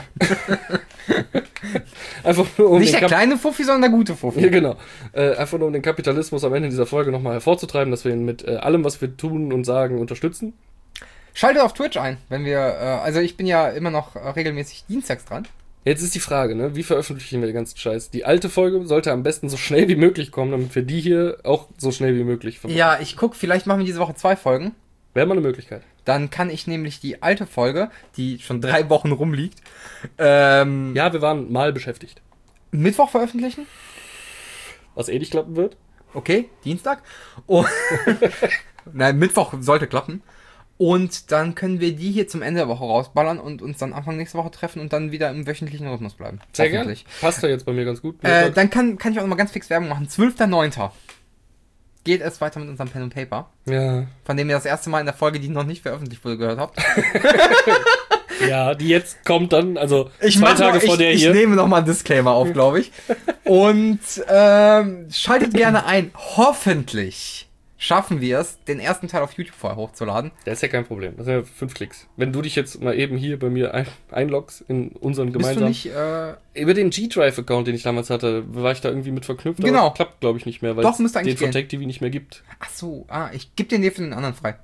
Einfach nur um nicht der kleine Fuffi, sondern der gute Fuffi. Ja, genau. Einfach nur um den Kapitalismus am Ende dieser Folge nochmal hervorzutreiben, dass wir ihn mit allem, was wir tun und sagen, unterstützen. Schaltet auf Twitch ein, wenn wir, also ich bin ja immer noch regelmäßig dienstags dran. Jetzt ist die Frage, ne? Wie veröffentlichen wir den ganzen Scheiß? Die alte Folge sollte am besten so schnell wie möglich kommen, damit wir die hier auch so schnell wie möglich verfolgen. Ja, ich guck, vielleicht machen wir diese Woche 2 Folgen. Wäre mal eine Möglichkeit. Dann kann ich nämlich die alte Folge, die schon 3 Wochen rumliegt, ja, wir waren mal beschäftigt. Mittwoch veröffentlichen. Was nicht klappen wird. Okay, Dienstag. Oh. Nein, Mittwoch sollte klappen. Und dann können wir die hier zum Ende der Woche rausballern und uns dann Anfang nächste Woche treffen und dann wieder im wöchentlichen Rhythmus bleiben. Sehr gerne. Passt ja jetzt bei mir ganz gut. Dann kann ich auch noch mal ganz fix Werbung machen. 12.09. geht es weiter mit unserem Pen and Paper. Ja. Von dem ihr das erste Mal in der Folge, die noch nicht veröffentlicht wurde, gehört habt. Ja, die jetzt kommt dann, also 2 Tage vor der hier. Ich nehme noch mal einen Disclaimer auf, glaube ich. Und schaltet gerne ein. Hoffentlich schaffen wir es, den ersten Teil auf YouTube vorher hochzuladen. Das ist ja kein Problem. Das sind ja 5 Klicks. Wenn du dich jetzt mal eben hier bei mir einloggst in unseren gemeinsamen... Bist du nicht... über den G-Drive-Account, den ich damals hatte, war ich da irgendwie mit verknüpft. Genau. Aber klappt, glaube ich, nicht mehr, weil Doch, es den von Tech TV nicht mehr gibt. Ach so, ich gebe den dir für den anderen frei.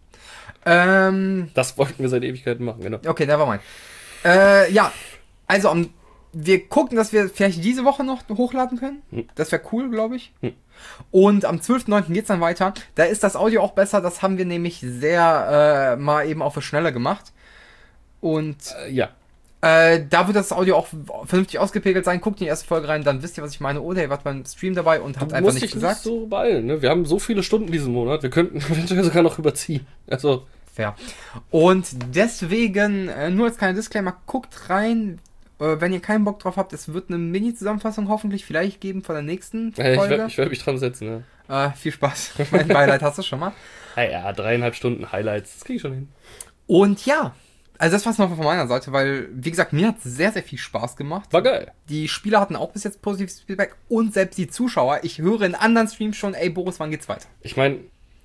Das wollten wir seit Ewigkeiten machen, genau. Okay, nevermind. Ja, also wir gucken, dass wir vielleicht diese Woche noch hochladen können. Das wäre cool, glaube ich. Und am 12.09. geht's dann weiter. Da ist das Audio auch besser. Das haben wir nämlich sehr mal eben auf die Schnelle gemacht. Und ja. Da wird das Audio auch vernünftig ausgepegelt sein. Guckt in die erste Folge rein, dann wisst ihr, was ich meine. Oder ihr wart beim Stream dabei und habt einfach nichts gesagt. Nicht so beeilen, ne? Wir haben so viele Stunden diesen Monat. Wir könnten eventuell sogar noch überziehen. Also... Fair. Und deswegen, nur als kleiner Disclaimer, guckt rein, wenn ihr keinen Bock drauf habt, es wird eine Mini-Zusammenfassung hoffentlich vielleicht geben von der nächsten Folge. Ich werde mich dran setzen, ja. Viel Spaß. Mein Beileid hast du schon mal. Ja, 3,5 Stunden Highlights, das krieg ich schon hin. Und ja, also das war's noch von meiner Seite, weil, wie gesagt, mir hat es sehr, sehr viel Spaß gemacht. War geil. Die Spieler hatten auch bis jetzt positives Feedback und selbst die Zuschauer. Ich höre in anderen Streams schon, ey Boris, wann geht's weiter? Ich meine,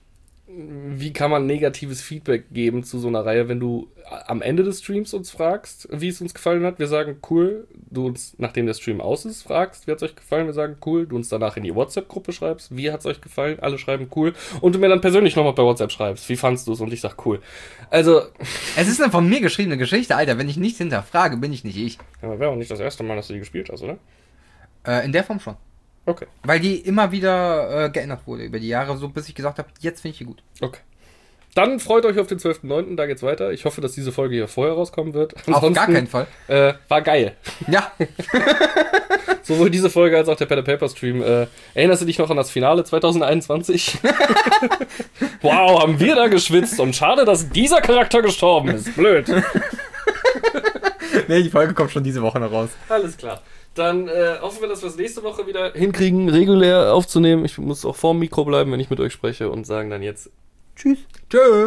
wie kann man negatives Feedback geben zu so einer Reihe, wenn du am Ende des Streams uns fragst, wie es uns gefallen hat? Wir sagen, cool. Du uns, nachdem der Stream aus ist, fragst, wie hat es euch gefallen? Wir sagen, cool. Du uns danach in die WhatsApp-Gruppe schreibst, wie hat es euch gefallen? Alle schreiben, cool. Und du mir dann persönlich nochmal bei WhatsApp schreibst, wie fandst du es? Und ich sag, cool. Also... Es ist eine von mir geschriebene Geschichte, Alter. Wenn ich nichts hinterfrage, bin ich nicht ich. Aber wäre auch nicht das erste Mal, dass du die gespielt hast, oder? In der Form schon. Okay. Weil die immer wieder geändert wurde über die Jahre, so bis ich gesagt habe, jetzt finde ich die gut. Okay. Dann freut euch auf den 12.09., da geht's weiter. Ich hoffe, dass diese Folge hier vorher rauskommen wird. Ansonsten, auf gar keinen Fall. War geil. Ja. Sowohl diese Folge als auch der Pen and Paper Stream. Erinnerst du dich noch an das Finale 2021? Wow, haben wir da geschwitzt und schade, dass dieser Charakter gestorben ist. Blöd. Nee, die Folge kommt schon diese Woche noch raus. Alles klar. Dann hoffen wir, dass wir es nächste Woche wieder hinkriegen, regulär aufzunehmen. Ich muss auch vorm Mikro bleiben, wenn ich mit euch spreche und sagen dann jetzt Tschüss. Tschö.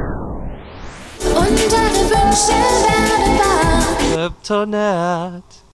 Kryptonat.